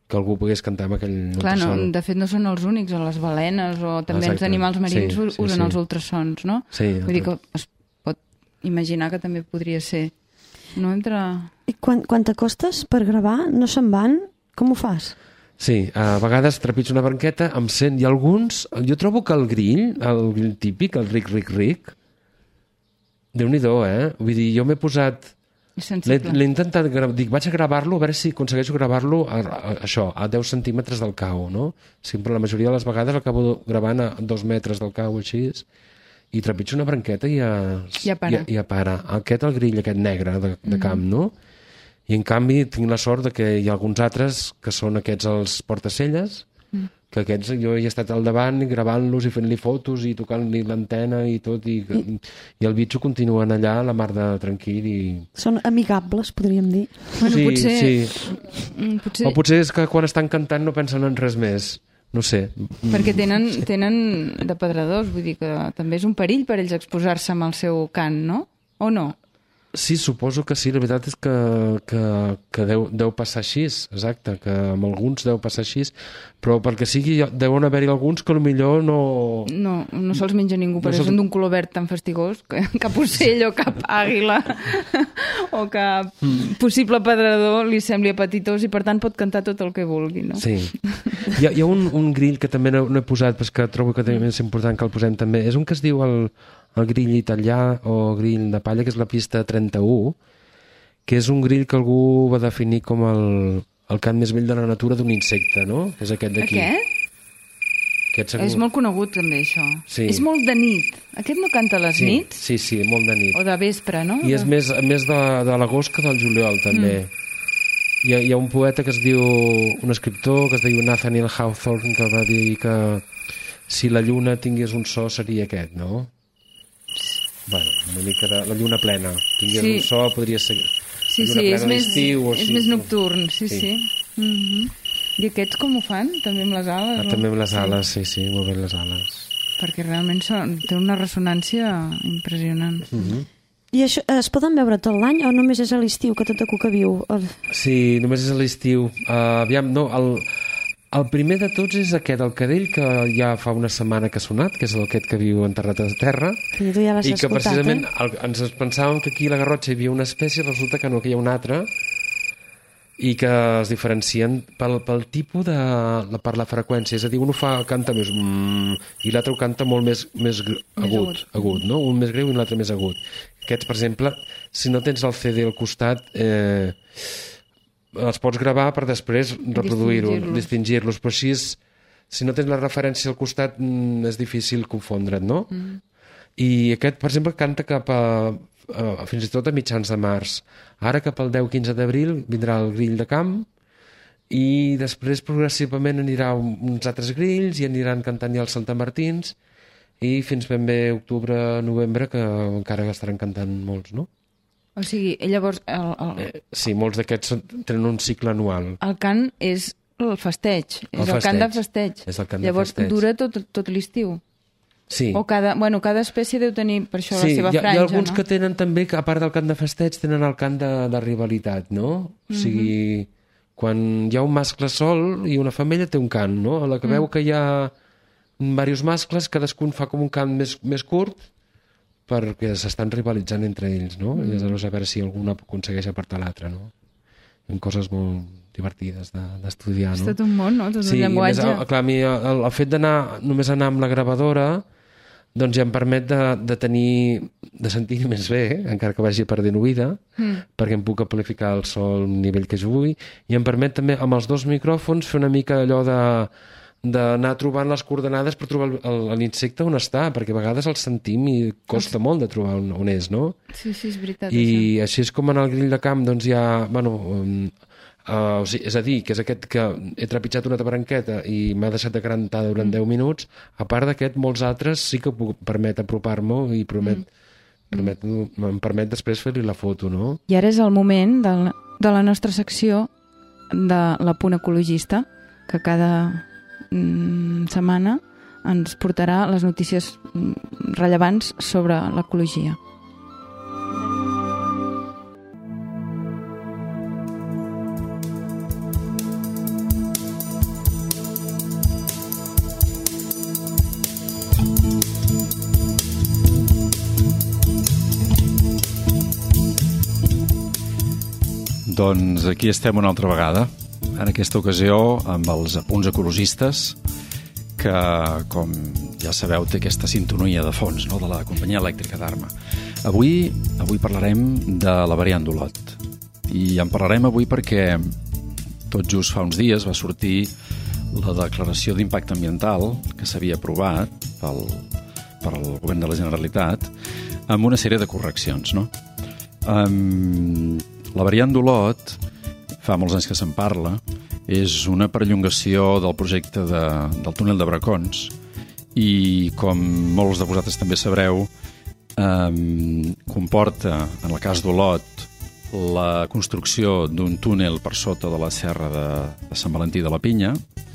que algú pogués cantar amb aquell Clar, no, ultrasol. de fet no són els únics, a les balenes o també Exacte. els animals marins Sí, sí, usen sí. els ultrasons, no? Sí, Vull dir que es pot imaginar que també podria ser, no? Entre... I quan, quan t'acostes per gravar, no se'n van? Com ho fas? Sí, a vegades trepitjo una branqueta, em sent, i alguns, jo trobo que el grill, el grill típic, el ric, ric, ric, Déu-n'hi-do, eh? Vull dir, jo m'he posat... És L'he sensible. l'he intentat, gra- dic, vaig a gravar-lo, a veure si aconsegueixo gravar-lo a, a, això, a deu centímetres del cau, no? Sempre, la majoria de les vegades acabo gravant a dos metres del cau, així, i trepitjo una branqueta i ja, Ja para. I, ja para. Aquest, el grill, aquest negre de, de camp, no? I en canvi tinc la sort de que hi ha alguns altres que són aquests els portacelles, mm. que aquests jo he estat al davant gravant-los i fent-li fotos i tocant-li l'antena i tot, i, I... i el bitxo continuen allà a la mar de tranquil i... Són amigables, podríem dir. Bueno, sí, potser... sí. Mm, potser... O potser és que quan estan cantant no pensen en res més. No sé. Perquè tenen, tenen depredadors, vull dir que també és un perill per ells exposar-se amb el seu cant, no? O no? Sí, suposo que sí. La veritat és que, que, que deu, deu passar així, exacte, que amb alguns deu passar així, però perquè sigui, deuen haver-hi alguns que potser no... No, no se'ls menja ningú, perquè No se'ls- són d'un color verd tan fastigós que cap ocell o cap àguila o cap possible pedrador li sembli apetitós i per tant pot cantar tot el que vulgui, no? Sí. Hi ha, hi ha un, un grill que també no, no he posat, però és que trobo que també és important que el posem també. És un que es diu el, el grill italià o grill de palla, que és la pista trenta-u, que és un grill que algú va definir com el, el cant més vell de la natura d'un insecte, no? És aquest d'aquí. Aquest? Aquest segur... És molt conegut també això. Sí. És molt de nit. Aquest no canta a les sí, nits? Sí, sí, molt de nit. O de vespre, no? I és De- més, més de, de l'agost que del juliol, també. Mm. Hi, ha, hi ha un poeta que es diu, un escriptor que es diu Nathaniel Hawthorne, que va dir que si la lluna tingués un so seria aquest, no? Bueno, una mica de... La lluna plena. Tingués Sí. un so, podria ser... Sí, la lluna sí, és plena més, d'estiu o és així. més nocturn, sí, sí. Sí. sí. Mm -hmm. I aquests com ho fan? També amb les ales? Ah, o- també amb les ales, sí, sí, molt bé les ales. Perquè realment són, té una ressonància impressionant. Mm -hmm. I això es poden veure tot l'any o només és a l'estiu que tota cuca viu? O- Sí, només és a l'estiu. Uh, aviam, no, el, el primer de tots és aquest, el cadell, que ja fa una setmana que ha sonat, que és aquest que viu enterrat a terra, Que tu ja l'has i que escoltat, precisament eh? el, ens pensàvem que aquí a la Garrotxa hi havia una espècie, resulta que no, que hi ha una altra, i que es diferencien pel, pel tipus de... La, per la freqüència, és a dir, un ho fa, canta més mm, i l'altre ho canta molt més, més gr- agut, agut. agut, no? Un més greu i l'altre més agut. Aquests, per exemple, si no tens el C D al costat, eh, els pots gravar per després reproduir-ho, Distingir-los. distingir-los, però així és, si no tens la referència al costat mm, és difícil confondre't, no? Mm. I aquest, per exemple, canta cap a, a fins i tot a mitjans de març. Ara cap al deu quinze d'abril vindrà el grill de camp i després progressivament anirà un- uns altres grills i aniran cantant ja els santamartins i fins ben bé octubre, novembre, que encara estaran cantant molts, no? O sigui, llavors el, el, Eh, sí, molts d'aquests són- tenen un cicle anual. el cant és el festeig, El és el, cant de festeig. festeig. És el cant de llavors festeig. dura tot, tot l'estiu. Sí. O cada, bueno, cada espècie deu tenir per això Sí, la seva hi ha, franja, hi ha alguns no? que tenen també, que a part del cant de festeig, tenen el cant de, de rivalitat, no? O sigui, quan hi ha un mascle sol i una femella té un cant, no? A la que Mm. veu que hi ha diversos mascles, cadascun fa com un cant més, més curt perquè s'estan rivalitzant entre ells, no? I aleshores a veure si alguna aconsegueix apartar l'altra, no? Hi ha coses molt divertides de- d'estudiar, És no? tot un món, no? Tot un Sí, i a més, llenguatge. el, clar, a mi el, el fet d'anar només anar amb la gravadora doncs ja em permet de, de tenir de sentir més bé, eh? Encara que vagi perdent oïda, mm. perquè em puc amplificar el so al nivell que jo vull, i em permet també amb els dos micròfons fer una mica allò de d'anar trobant les coordenades per trobar el- el- l'insecte on està, perquè a vegades el sentim i costa molt de trobar on, on és, no? Sí, sí, és veritat. I això. així és com en el grill de camp doncs hi ha, bueno, um, uh, o sigui, és a dir, que és aquest que he trepitjat una branqueta i m'ha deixat de cantar durant mm. deu minuts, a part d'aquest, molts altres sí que puc, permet apropar-me i promet, mm. permet, em permet després fer-li la foto, no? I ara és el moment de, de la nostra secció de la Punt Ecologista, que cada mm, setmana ens portarà les notícies mm, rellevants sobre l'ecologia. Doncs aquí estem una altra vegada, en aquesta ocasió amb els apunts ecologistes, que, com ja sabeu, té aquesta sintonia de fons, no?, de la companyia elèctrica d'Arma. Avui, avui parlarem de la variant d'Olot. I en parlarem avui perquè tot just fa uns dies va sortir la declaració d'impacte ambiental que s'havia aprovat pel, pel govern de la Generalitat amb una sèrie de correccions, no? Um, la variant d'Olot, fa molts anys que se'n parla, és una perllongació del projecte de, del túnel de Bracons i, com molts de vosaltres també sabreu, um, comporta, en el cas d'Olot, la construcció d'un túnel per sota de la serra de, de Sant Valentí de la Pinya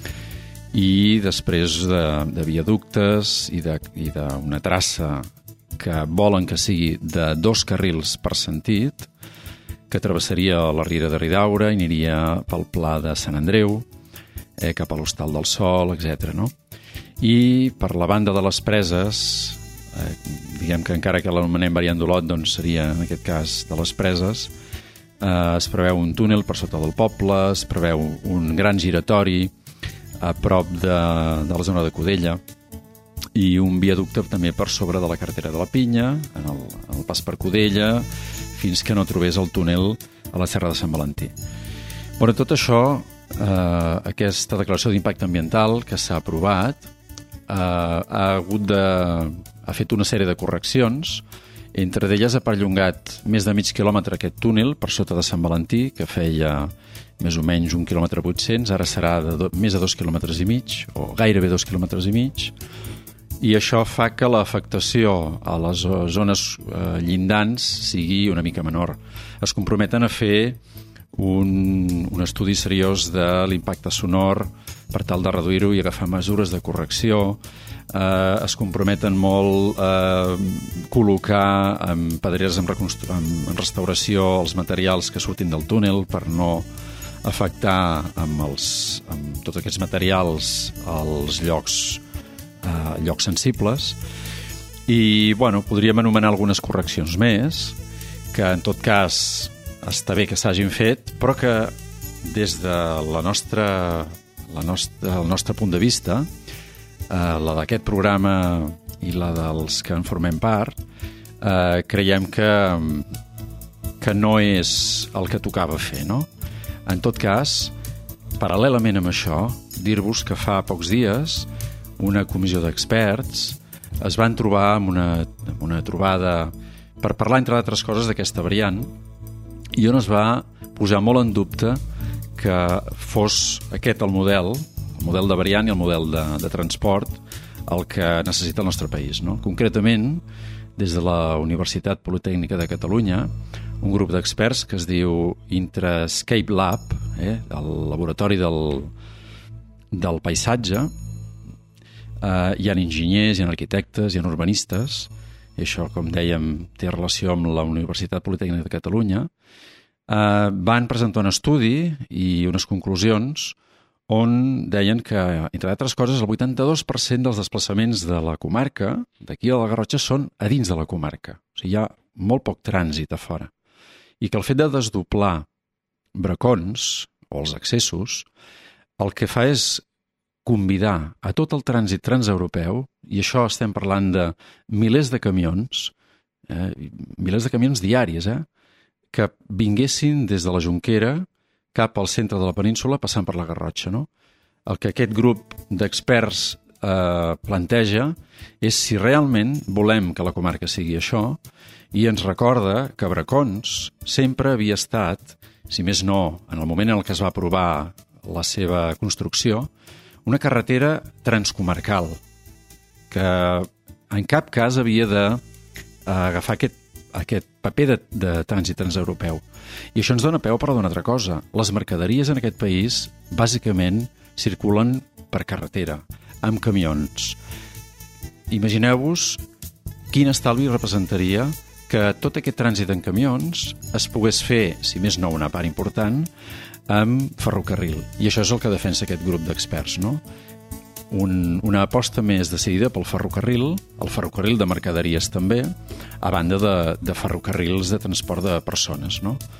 i després de, de viaductes i d'una traça que volen que sigui de dos carrils per sentit, que travessaria la Riera de Ridaura i aniria pel Pla de Sant Andreu, eh, cap a l'Hostal del Sol, etcètera, no? I per la banda de les Preses, eh, diguem que encara que l'anomenem variant d'Olot, doncs seria, en aquest cas, de les Preses, eh, es preveu un túnel per sota del poble, es preveu un gran giratori a prop de, de la zona de Codella i un viaducte també per sobre de la carretera de la Pinya, en el, en el pas per Codella, fins que no trobés el túnel a la serra de Sant Valentí. Però tot això, eh, aquesta declaració d'impacte ambiental que s'ha aprovat, eh, ha hagut de... ha fet una sèrie de correccions. Entre d'elles ha perllongat més de mig quilòmetre aquest túnel per sota de Sant Valentí, que feia més o menys un quilòmetre vuit-cents, ara serà de do... més de dos quilòmetres i mig, o gairebé dos quilòmetres i mig, i això fa que l'afectació a les zones eh, llindants sigui una mica menor. Es comprometen a fer un, un estudi seriós de l'impacte sonor per tal de reduir-ho i agafar mesures de correcció. Eh, es comprometen molt a col·locar en pedreres en, en, en restauració els materials que surtin del túnel per no afectar amb, els, amb tots aquests materials els llocs Uh, llocs sensibles i, bueno, podríem anomenar algunes correccions més que, en tot cas, està bé que s'hagin fet, però que des de la nostra, la nostra, el nostre punt de vista, uh, la d'aquest programa i la dels que en formem part, uh, creiem que, que no és el que tocava fer, no? En tot cas, paral·lelament amb això, dir-vos que fa pocs dies una comissió d'experts es van trobar amb una, amb una trobada per parlar, entre altres coses, d'aquesta variant, i on es va posar molt en dubte que fos aquest el model, el model de variant i el model de, de transport, el que necessita el nostre país, no? Concretament, des de la Universitat Politècnica de Catalunya, un grup d'experts que es diu Intrascape Lab, eh, el laboratori del, del paisatge. Uh, hi ha enginyers, hi ha arquitectes, hi ha urbanistes, i això, com dèiem, té relació amb la Universitat Politècnica de Catalunya. Uh, van presentar un estudi i unes conclusions on deien que, entre altres coses, el vuitanta-dos per cent dels desplaçaments de la comarca, d'aquí a la Garrotxa, són a dins de la comarca. O sigui, hi ha molt poc trànsit a fora. I que el fet de desdoblar bracons, o els accessos, el que fa és convidar a tot el trànsit transeuropeu, i això estem parlant de milers de camions, eh, milers de camions diaris, eh, que vinguessin des de la Jonquera cap al centre de la península passant per la Garrotxa, no? El que aquest grup d'experts eh, planteja és si realment volem que la comarca sigui això, i ens recorda que Bracons sempre havia estat, si més no, en el moment en el que es va aprovar la seva construcció, una carretera transcomarcal que en cap cas havia d'agafar aquest, aquest paper de, de trànsit transeuropeu. I això ens dona peu per una altra cosa. Les mercaderies en aquest país bàsicament circulen per carretera, amb camions. Imagineu-vos quin estalvi representaria que tot aquest trànsit en camions es pogués fer, si més no una part important, amb ferrocarril. I això és el que defensa aquest grup d'experts, no? Un, una aposta més decidida pel ferrocarril, el ferrocarril de mercaderies també, a banda de, de ferrocarrils de transport de persones, no?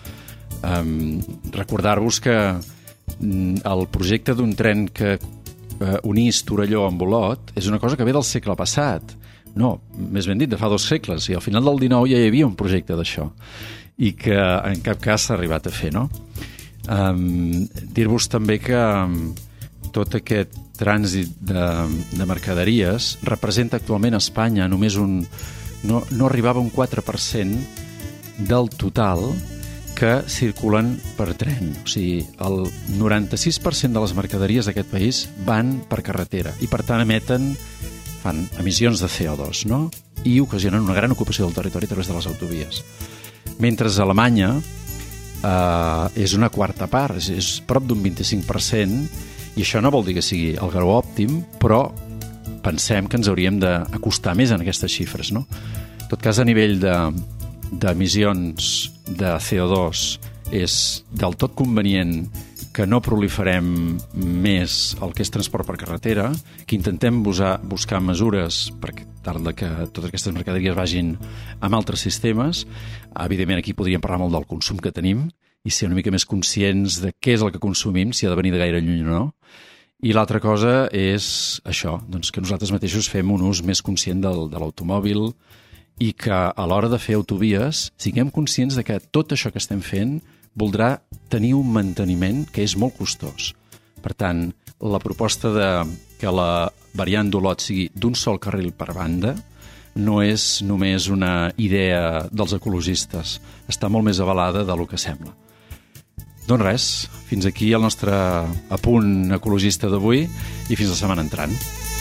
Um, recordar-vos que el projecte d'un tren que uh, unís Torelló amb Olot és una cosa que ve del segle passat. No, més ben dit, de fa dos segles. I al final del dinou ja hi havia un projecte d'això i que en cap cas s'ha arribat a fer, no? Um, dir-vos també que um, tot aquest trànsit de, de mercaderies representa actualment a Espanya només un... No, no arribava a un quatre per cent del total que circulen per tren. O sigui, el noranta-sis per cent de les mercaderies d'aquest país van per carretera i, per tant, emeten, fan emissions de C O dos, no? I ocasionen una gran ocupació del territori a través de les autovies. Mentre a Alemanya eh, és una quarta part, és, és prop d'un vint-i-cinc per cent, i això no vol dir que sigui el grau òptim, però pensem que ens hauríem d'acostar més en aquestes xifres, no? En tot cas, a nivell de d'emissions de C O dos és del tot convenient que no proliferem més el que és transport per carretera, que intentem buscar, buscar mesures per tal que totes aquestes mercaderies vagin amb altres sistemes. Evidentment, aquí podríem parlar molt del consum que tenim i ser una mica més conscients de què és el que consumim, si ha de venir de gaire lluny o no. I l'altra cosa és això, doncs que nosaltres mateixos fem un ús més conscient del, de l'automòbil, i que a l'hora de fer autovies siguem conscients de que tot això que estem fent voldrà tenir un manteniment que és molt costós. Per tant, la proposta de que la variant d'Olot sigui d'un sol carril per banda no és només una idea dels ecologistes, està molt més avalada del que sembla. Doncs res, fins aquí el nostre apunt ecologista d'avui i fins la setmana entrant.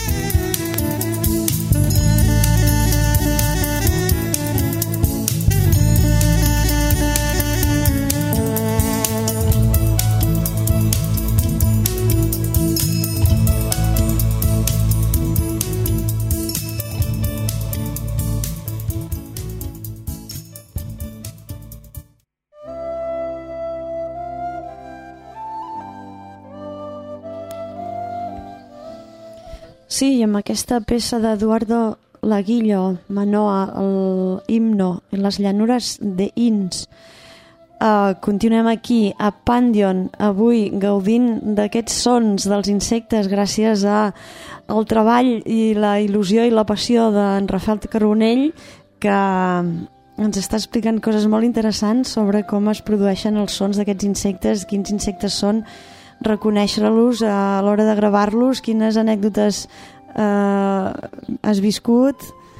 Sí, amb aquesta peça d'Eduardo Laguillo, Manoa, el himno en les llanures de Ins. Uh, continuem aquí a Pandion, avui gaudint d'aquests sons dels insectes gràcies a el treball i la il·lusió i la passió d'en Rafael Carbonell, que ens està explicant coses molt interessants sobre com es produeixen els sons d'aquests insectes, quins insectes són, reconèixer-los a l'hora de gravar-los, quines anècdotes eh, has viscut.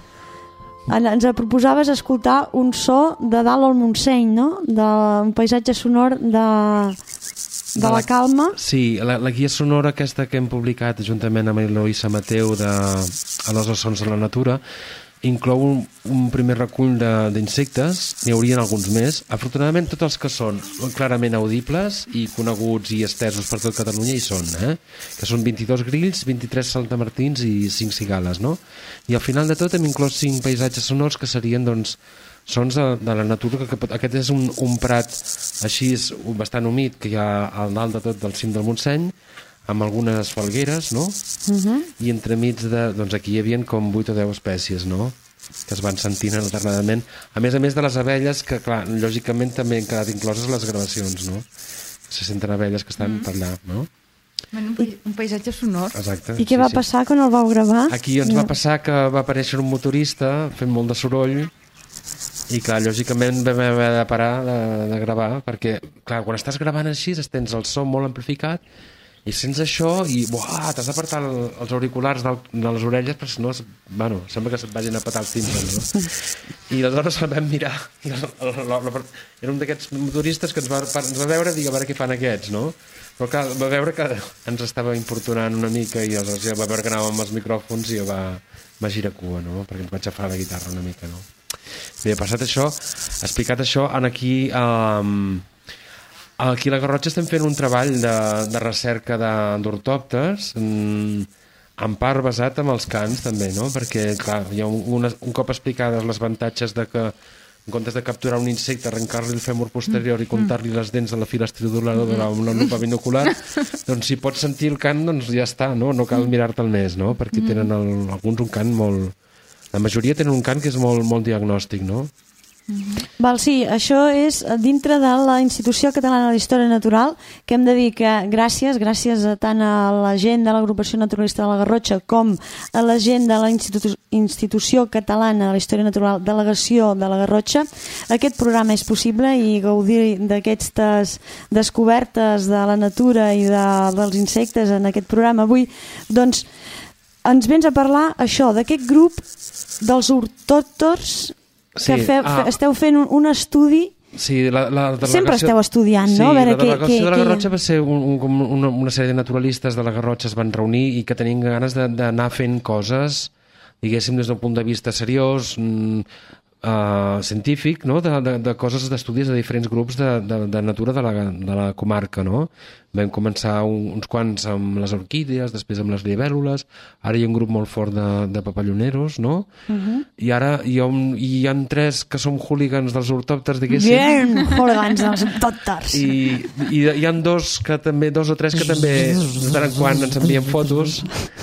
Ens proposaves escoltar un so de dalt al Montseny, no? d'un paisatge sonor de, de, de la, la calma. Sí, la, la guia sonora aquesta que hem publicat juntament amb Eloïsa Mateu de A les sons de la natura inclou un, un primer recull d'insectes, n'hi haurien alguns més. Afortunadament tots els que són clarament audibles i coneguts i estesos per tot Catalunya hi són, eh? que són vint-i-dos grills, vint-i-tres saltamartins i cinc cigales, no? I al final de tot hem inclòs cinc paisatges sonors que serien doncs, sons de, de la natura, que, que aquest és un, un prat així bastant humit que hi ha al dalt de tot del cim del Montseny, amb algunes falgueres, no? Uh-huh. I entremig de... Doncs aquí hi havia com vuit o deu espècies, no? Que es van sentint alternadament. A més a més de les abelles, que, clar, lògicament també han quedat incloses les gravacions, no? Se senten abelles que estan mm. per allà, no? Bueno, un, un paisatge sonor. Exacte. I què sí, va sí. passar quan el vau gravar? Aquí ens va passar que va aparèixer un motorista fent molt de soroll i, clar, lògicament vam haver de parar de, de gravar, perquè, clar, quan estàs gravant així, tens el so molt amplificat i sents això i t'has d'apartar el, els auriculars del, de les orelles perquè no, bueno, sembla que se't vagin a petar els tímpans, no? I aleshores el vam mirar i el, el, el, el, era un d'aquests motoristes que ens va, ens va veure i dir a veure què fan aquests, no? Però clar, va veure que ens estava importunant una mica i aleshores ja va veure que anàvem amb els micròfons i va, va girar cua, no? Perquè ens va xafar la guitarra una mica, no? Bé, passat això, explicat això, en aquí... Um, Aquí a la Garrotxa estem fent un treball de, de recerca d'ortòpters, en part basat en els cants també, no? Perquè clar, hi ha un, un cop explicades les avantatges de que en comptes de capturar un insecte, arrencar-li el fèmur posterior i comptar-li les dents de la fila estriduladora amb una lupa binocular, doncs si pots sentir el cant, doncs ja està, no? No cal mirar-te'l més, no? Perquè tenen el, alguns un cant molt... La majoria tenen un cant que és molt, molt diagnòstic, no? Val, sí, això és dintre de la Institució Catalana de la Història Natural, que hem de dir que gràcies, gràcies a tant a la gent de l'Agrupació Naturalista de la Garrotxa com a la gent de la Institu Institució Catalana de la Història Natural, Delegació de la Garrotxa, aquest programa és possible i gaudir d'aquestes descobertes de la natura i de, dels insectes en aquest programa avui, doncs ens vens a parlar això, d'aquest grup dels ortòpters que Sí, fe, ah. esteu fent un, un estudi. Sí, la, la delegació... Sempre esteu estudiant, no? Sí, A veure la què- delegació què- de la què- Garrotxa va ser un, un, com una, una sèrie de naturalistes de la Garrotxa es van reunir i que tenien ganes de- d'anar fent coses, diguéssim, des d'un punt de vista seriós, mm, uh, científic, no? de, de, de coses d'estudis de diferents grups de, de, de natura de la, de la comarca. No? Vam començar un, uns quants amb les orquídees, després amb les libèl·lules, ara hi ha un grup molt fort de, de papalloneros, no? Uh -huh. I ara hi ha, un, hi ha tres que som hooligans dels ortòpters, diguéssim. Bien, hooligans dels ortòpters. I, i hi ha dos que també, dos o tres que també de tant en quant ens envien fotos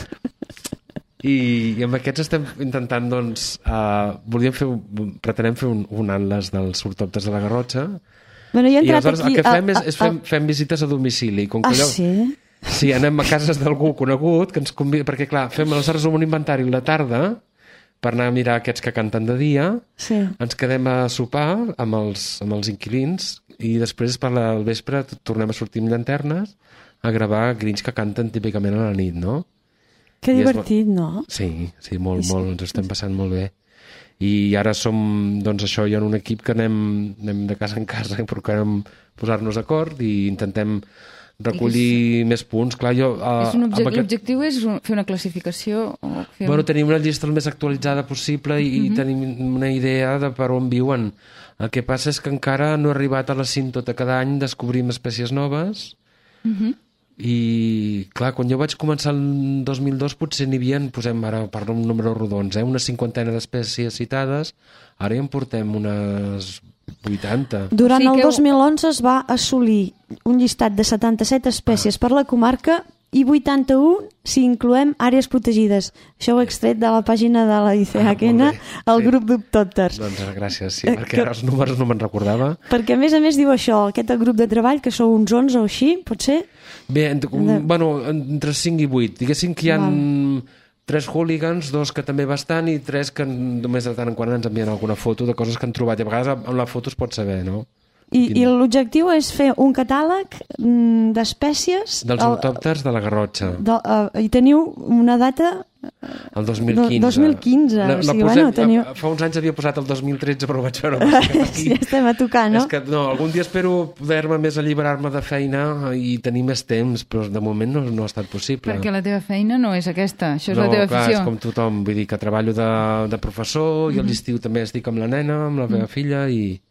i, i amb aquests estem intentant doncs, uh, volíem fer un, pretenem fer un, un atles dels ortòpters de la Garrotxa. Bueno, jo he I entrat aleshores aquí... el que fem a, és, a, és fem, fem visites a domicili. Com que Ah, allò, sí? Sí, anem a cases d'algú conegut que ens convida, perquè clar, fem aleshores un inventari a la tarda per anar a mirar aquests que canten de dia, Sí. ens quedem a sopar amb els, amb els inquilins i després per la, al vespre tornem a sortir amb llanternes a gravar grills que canten típicament a la nit, no? Que I és divertit, no? Sí, sí, molt, Sí. molt, ens ho estem passant molt bé. I ara som, doncs això, hi ha un equip que anem, anem de casa en casa i procurem posar-nos d'acord i intentem recollir més punts. Clar, jo... Uh, És un obje amb aquest- L'objectiu és un- fer una classificació o fer Bueno, un... tenim una llista el més actualitzada possible i, i tenim una idea de per on viuen. El que passa és que encara no he arribat a la cim tota cada any, descobrim espècies noves i, clar, quan jo vaig començar el dos mil dos potser n'hi havia, posem ara, parlo amb números rodons, eh, una cinquantena d'espècies citades, ara ja en portem unes vuitanta. Durant O sigui el que- dos mil onze es va assolir un llistat de setanta-set espècies per la comarca i vuitanta-u si incloem àrees protegides. Això ho he extret de la pàgina de la I C H N, Ah, molt bé. el Sí. grup d'ortòpters. Doncs gràcies, sí, Eh, perquè que- ara els números no me'n recordava. Perquè a més a més diu això, aquest grup de treball, que sou uns onze o així, pot ser? Bé, ent De- bueno, entre cinc i vuit. Diguéssim que hi ha Val. tres hooligans, dos que també bastant i tres que només de tant en quant ens envien alguna foto de coses que han trobat. I a vegades amb la foto es pot saber, no? I, Quin- i l'objectiu és fer un catàleg mm, d'espècies... Dels el- ortòpters de la Garrotxa. de, uh, I teniu una data... El dos mil Do- quinze. dos mil quinze, La, o la sigui, posem, bueno, teniu- Fa uns anys havia posat el dos mil tretze, però vaig veure que aquí... Sí, estem a tocar, no? És que no, algun dia espero poder-me més alliberar-me de feina i tenir més temps, però de moment no, no ha estat possible. Perquè la teva feina no és aquesta, això és no, la teva clar, afició. és com tothom, vull dir que treballo de, de professor i a l'estiu també estic amb la nena, amb la meva filla i,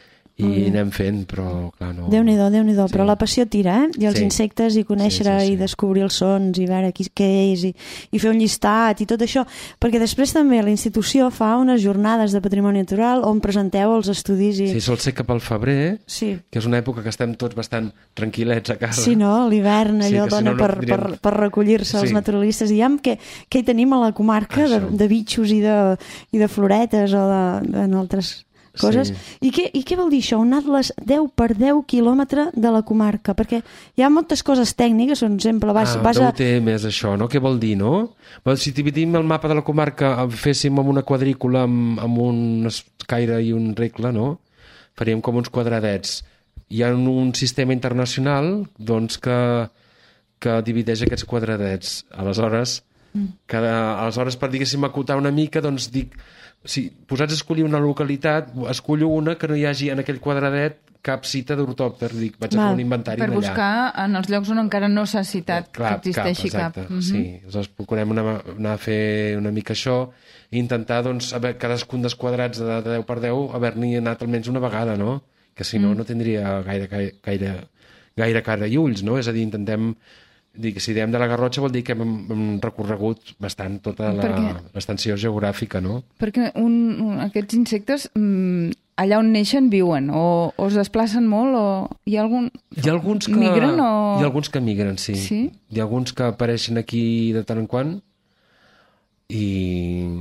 i anem fent, però clar, no... Déu-n'hi-do, Déu-n'hi-do, Sí. però la passió tira, eh? I els Sí. insectes, i conèixer Sí, sí, sí. i descobrir els sons, i veure qui, què és, i, i fer un llistat, i tot això. Perquè després també la institució fa unes jornades de patrimoni natural on presenteu els estudis i... Sí, sol ser cap al febrer, Sí. que és una època que estem tots bastant tranquil·lets a casa. Sí, no? L'hivern, Sí, allò que si dona no, no per, tindríem- per, per recollir-se els Sí. naturalistes. I amb què, què hi tenim a la comarca de, Això. de bitxos i de, i de floretes o de, de, en altres coses. Sí. I, què, I què vol dir això? Un atles deu per deu quilòmetre de la comarca? Perquè hi ha moltes coses tècniques, per exemple, vas, ah, vas a... d'U T M és això, no? Què vol dir, no? Bueno, si dividim el mapa de la comarca, el féssim amb una quadrícula amb, amb un escaire i un regle, no? Faríem com uns quadradets. Hi ha un sistema internacional doncs, que, que divideix aquests quadradets. Aleshores, cada, aleshores per, diguéssim, acotar una mica, doncs dic, si posats a escollir una localitat, escollo una que no hi hagi en aquell quadradet cap cita d'ortòpter. Dic, vaig a Val. fer un inventari Per d'allà. buscar en els llocs on encara no s'ha citat Clar, que existeixi cap. exacte, Mhm. sí. Aleshores procurem anar, anar a fer una mica això i intentar, doncs, haver cadascun dels quadrats de, de deu per deu haver-n'hi anat almenys una vegada, no? Que si no, Mm. no tindria gaire, gaire, gaire, gaire cara i ulls, no? És a dir, intentem dir que si diem de la Garrotxa vol dir que hem, hem recorregut bastant tota la- Perquè- l'extensió geogràfica, no? Perquè un, un, aquests insectes, mm, allà on neixen, viuen, o, o es desplacen molt, o hi ha algun... Hi ha alguns que... Migren o... Hi ha alguns que migren, sí. Sí? Hi ha alguns que apareixen aquí de tant en quant i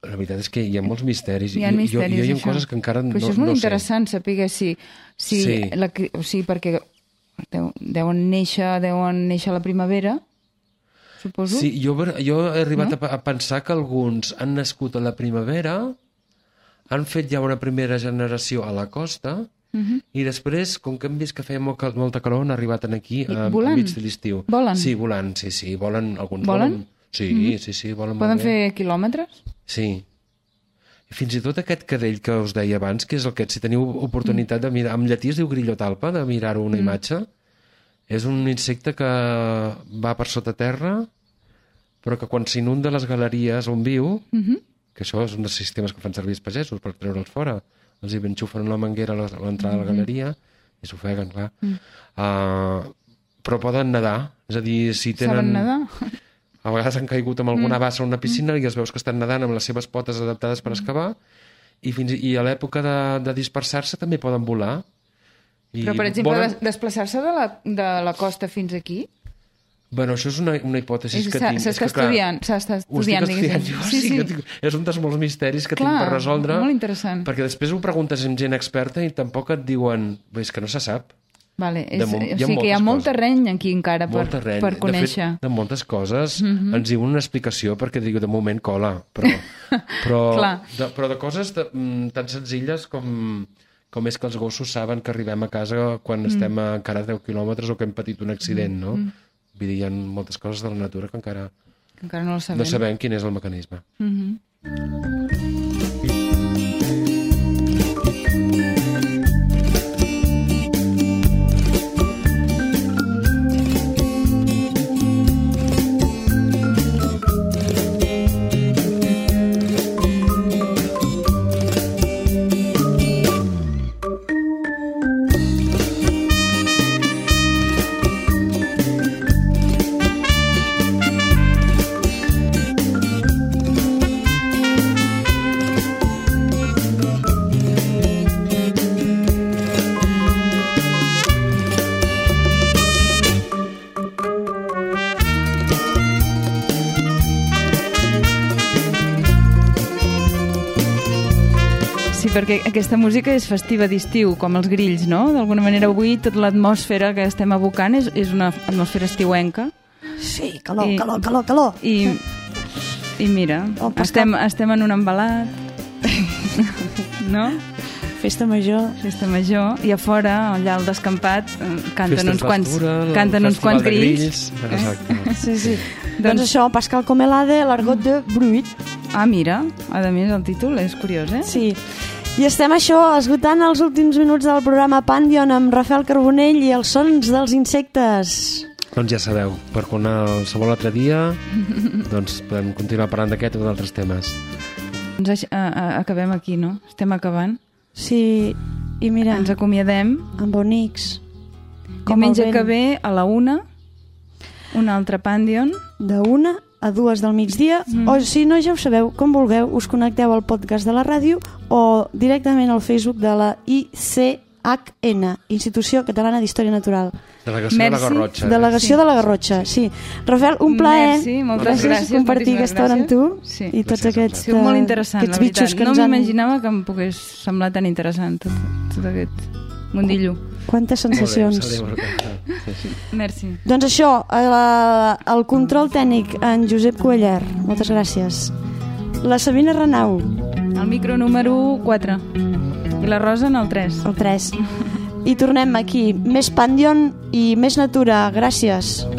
La veritat és que hi ha molts misteris. Hi ha misteris, jo, jo hi ha això. coses que encara Però no, això és molt no interessant, saber si... si Sí. la, o sigui, perquè deu, deuen, néixer, deuen néixer a la primavera, suposo. Sí, jo, jo he arribat No? no? a, a pensar que alguns han nascut a la primavera, han fet ja una primera generació a la costa, Uh -huh. i després, com que hem vist que feia molt, cal- molta calor, han arribat aquí I a, a volant? mig de l'estiu. Volen? Sí, volant, sí, sí, volen, alguns Volen? volen. Sí, Mhm. sí, sí, volen Poden molt bé. fer quilòmetres? Sí. I fins i tot aquest cadell que us deia abans, que és el que, si teniu oportunitat de mirar, en llatí es diu grillo talpa, de mirar-ho una Mm. imatge, és un insecte que va per sota terra, però que quan s'inunda les galeries on viu, Uh -huh. que això és un dels sistemes que fan servir els pagesos per treure'ls fora, els hi enxufen una manguera a la- a l'entrada de la galeria i s'ofeguen, clar. Mm. Uh, però poden nedar, és a dir, si tenen... Saben nedar? A vegades han caigut amb alguna bassa en una piscina i els veus que estan nedant amb les seves potes adaptades per excavar, i, fins, i a l'època de, de dispersar-se també poden volar. I Però, per exemple, volen... des desplaçar-se de, la, de la costa fins aquí? Bueno, això és una, una hipòtesi que S'està tinc. És que, clar, estudiant, s'està ho estic estudiant, estudiant diguéssim. jo, Sí, sí, sí. que tinc, és un dels molts misteris que Clar, tinc per resoldre. molt interessant. Perquè després ho preguntes amb gent experta i tampoc et diuen... Bé, és que no se sap. Vale, és, De mo- o hi ha sigui que hi ha moltes molt coses. terreny aquí encara per, Molt terreny. per conèixer. De fet, de moltes coses Mhm. ens diuen una explicació perquè dic, de moment cola, però, però, Clar. de, però de coses de, mm, tan senzilles com, com és que els gossos saben que arribem a casa quan Mm. estem a encara deu quilòmetres o que hem patit un accident, no? Vull dir, hi ha moltes coses de la natura que encara Que encara no ho sabem. no sabem quin és el mecanisme. Mhm. Sí, perquè aquesta música és festiva d'estiu, com els grills, no? D'alguna manera avui tota l'atmosfera que estem evocant és, és una atmosfera estiuenca. Sí, calor, I- calor, calor, calor. I, i mira, Oh, Pascal. estem, estem en un embalat, no? Festa major. Festa major, i a fora, allà al descampat, eh, canten Festes uns quants, d'Astura, el canten uns Festival quants de grills. Exacte. Sí, sí. Doncs- doncs això, Pascal Comelade, l'Argot de Bruit. Ah, mira, a més el títol és curiós, eh? Sí. I estem això, esgotant els últims minuts del programa Pandion amb Rafael Carbonell i els sons dels insectes. Doncs ja sabeu, per qualsevol altre dia doncs podem continuar parlant d'aquest o d'altres temes. Doncs aix- a, a, acabem aquí, no? Estem acabant. Sí, i mira, Ens acomiadem. amb bonics. Com el Diumenge vent. que ve, a la una, un altre Pandion. De una a dues del migdia, mm. o si no ja ho sabeu, com vulgueu, us connecteu al podcast de la ràdio o directament al Facebook de la I C H N, Institució Catalana d'Història Natural. Delegació de la Merci. Garrotxa. eh? Delegació Sí. de la Garrotxa, sí. Rafael, un plaer. Merci, moltes gràcies, gràcies, compartir moltíssimes aquesta hora amb tu gràcies. Sí. i tots Gràcies a aquests, Ha sigut molt eh, interessant, la aquests bitxos veritat. que No ens han... m'imaginava que em pogués semblar tan interessant tot, tot aquest mundillo. Quantes sensacions. Molt bé, em sap greu. Sí, sí. Merci. Doncs això, eh, el control tècnic en Josep Cuellar, moltes gràcies. La Sabina Renau, El micro número quatre. I la Rosa en el tres. el tres. I tornem aquí, més Pandion i més natura. Gràcies.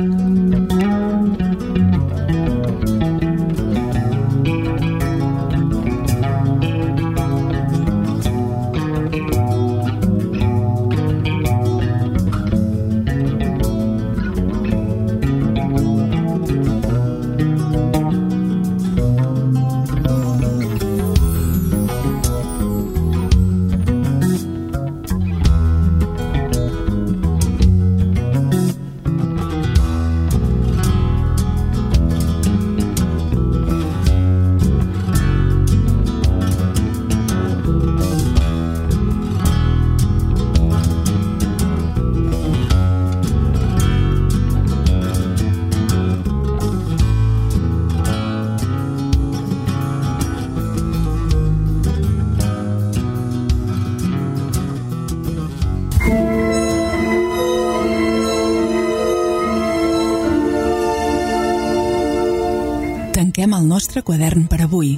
tanquem el nostre quadern per avui.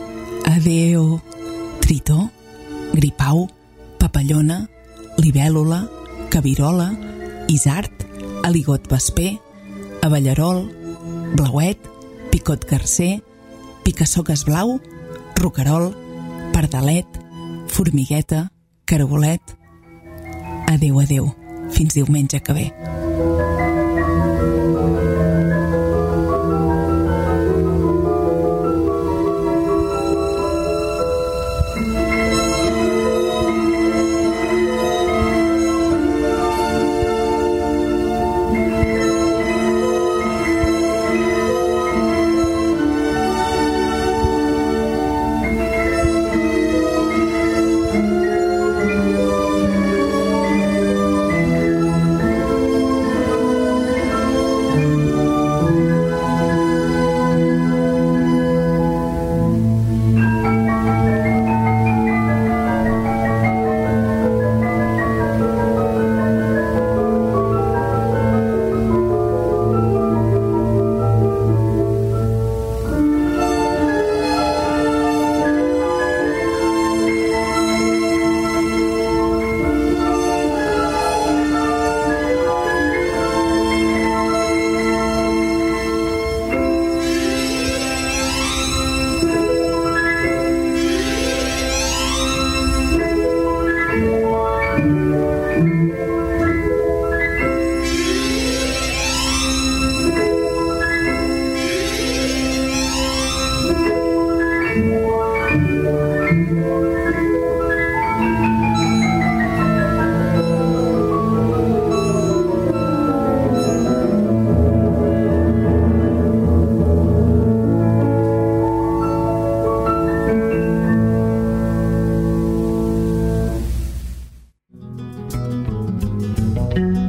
Adeu, tritó, gripau, papallona, libèl·lula, cabirola, isart, aligot vesper, avellarol, blauet, picot garcer, picasoques blau, roquerol, pardalet, formigueta, caragolet. Adeu, adeu, fins diumenge que ve. Thank you.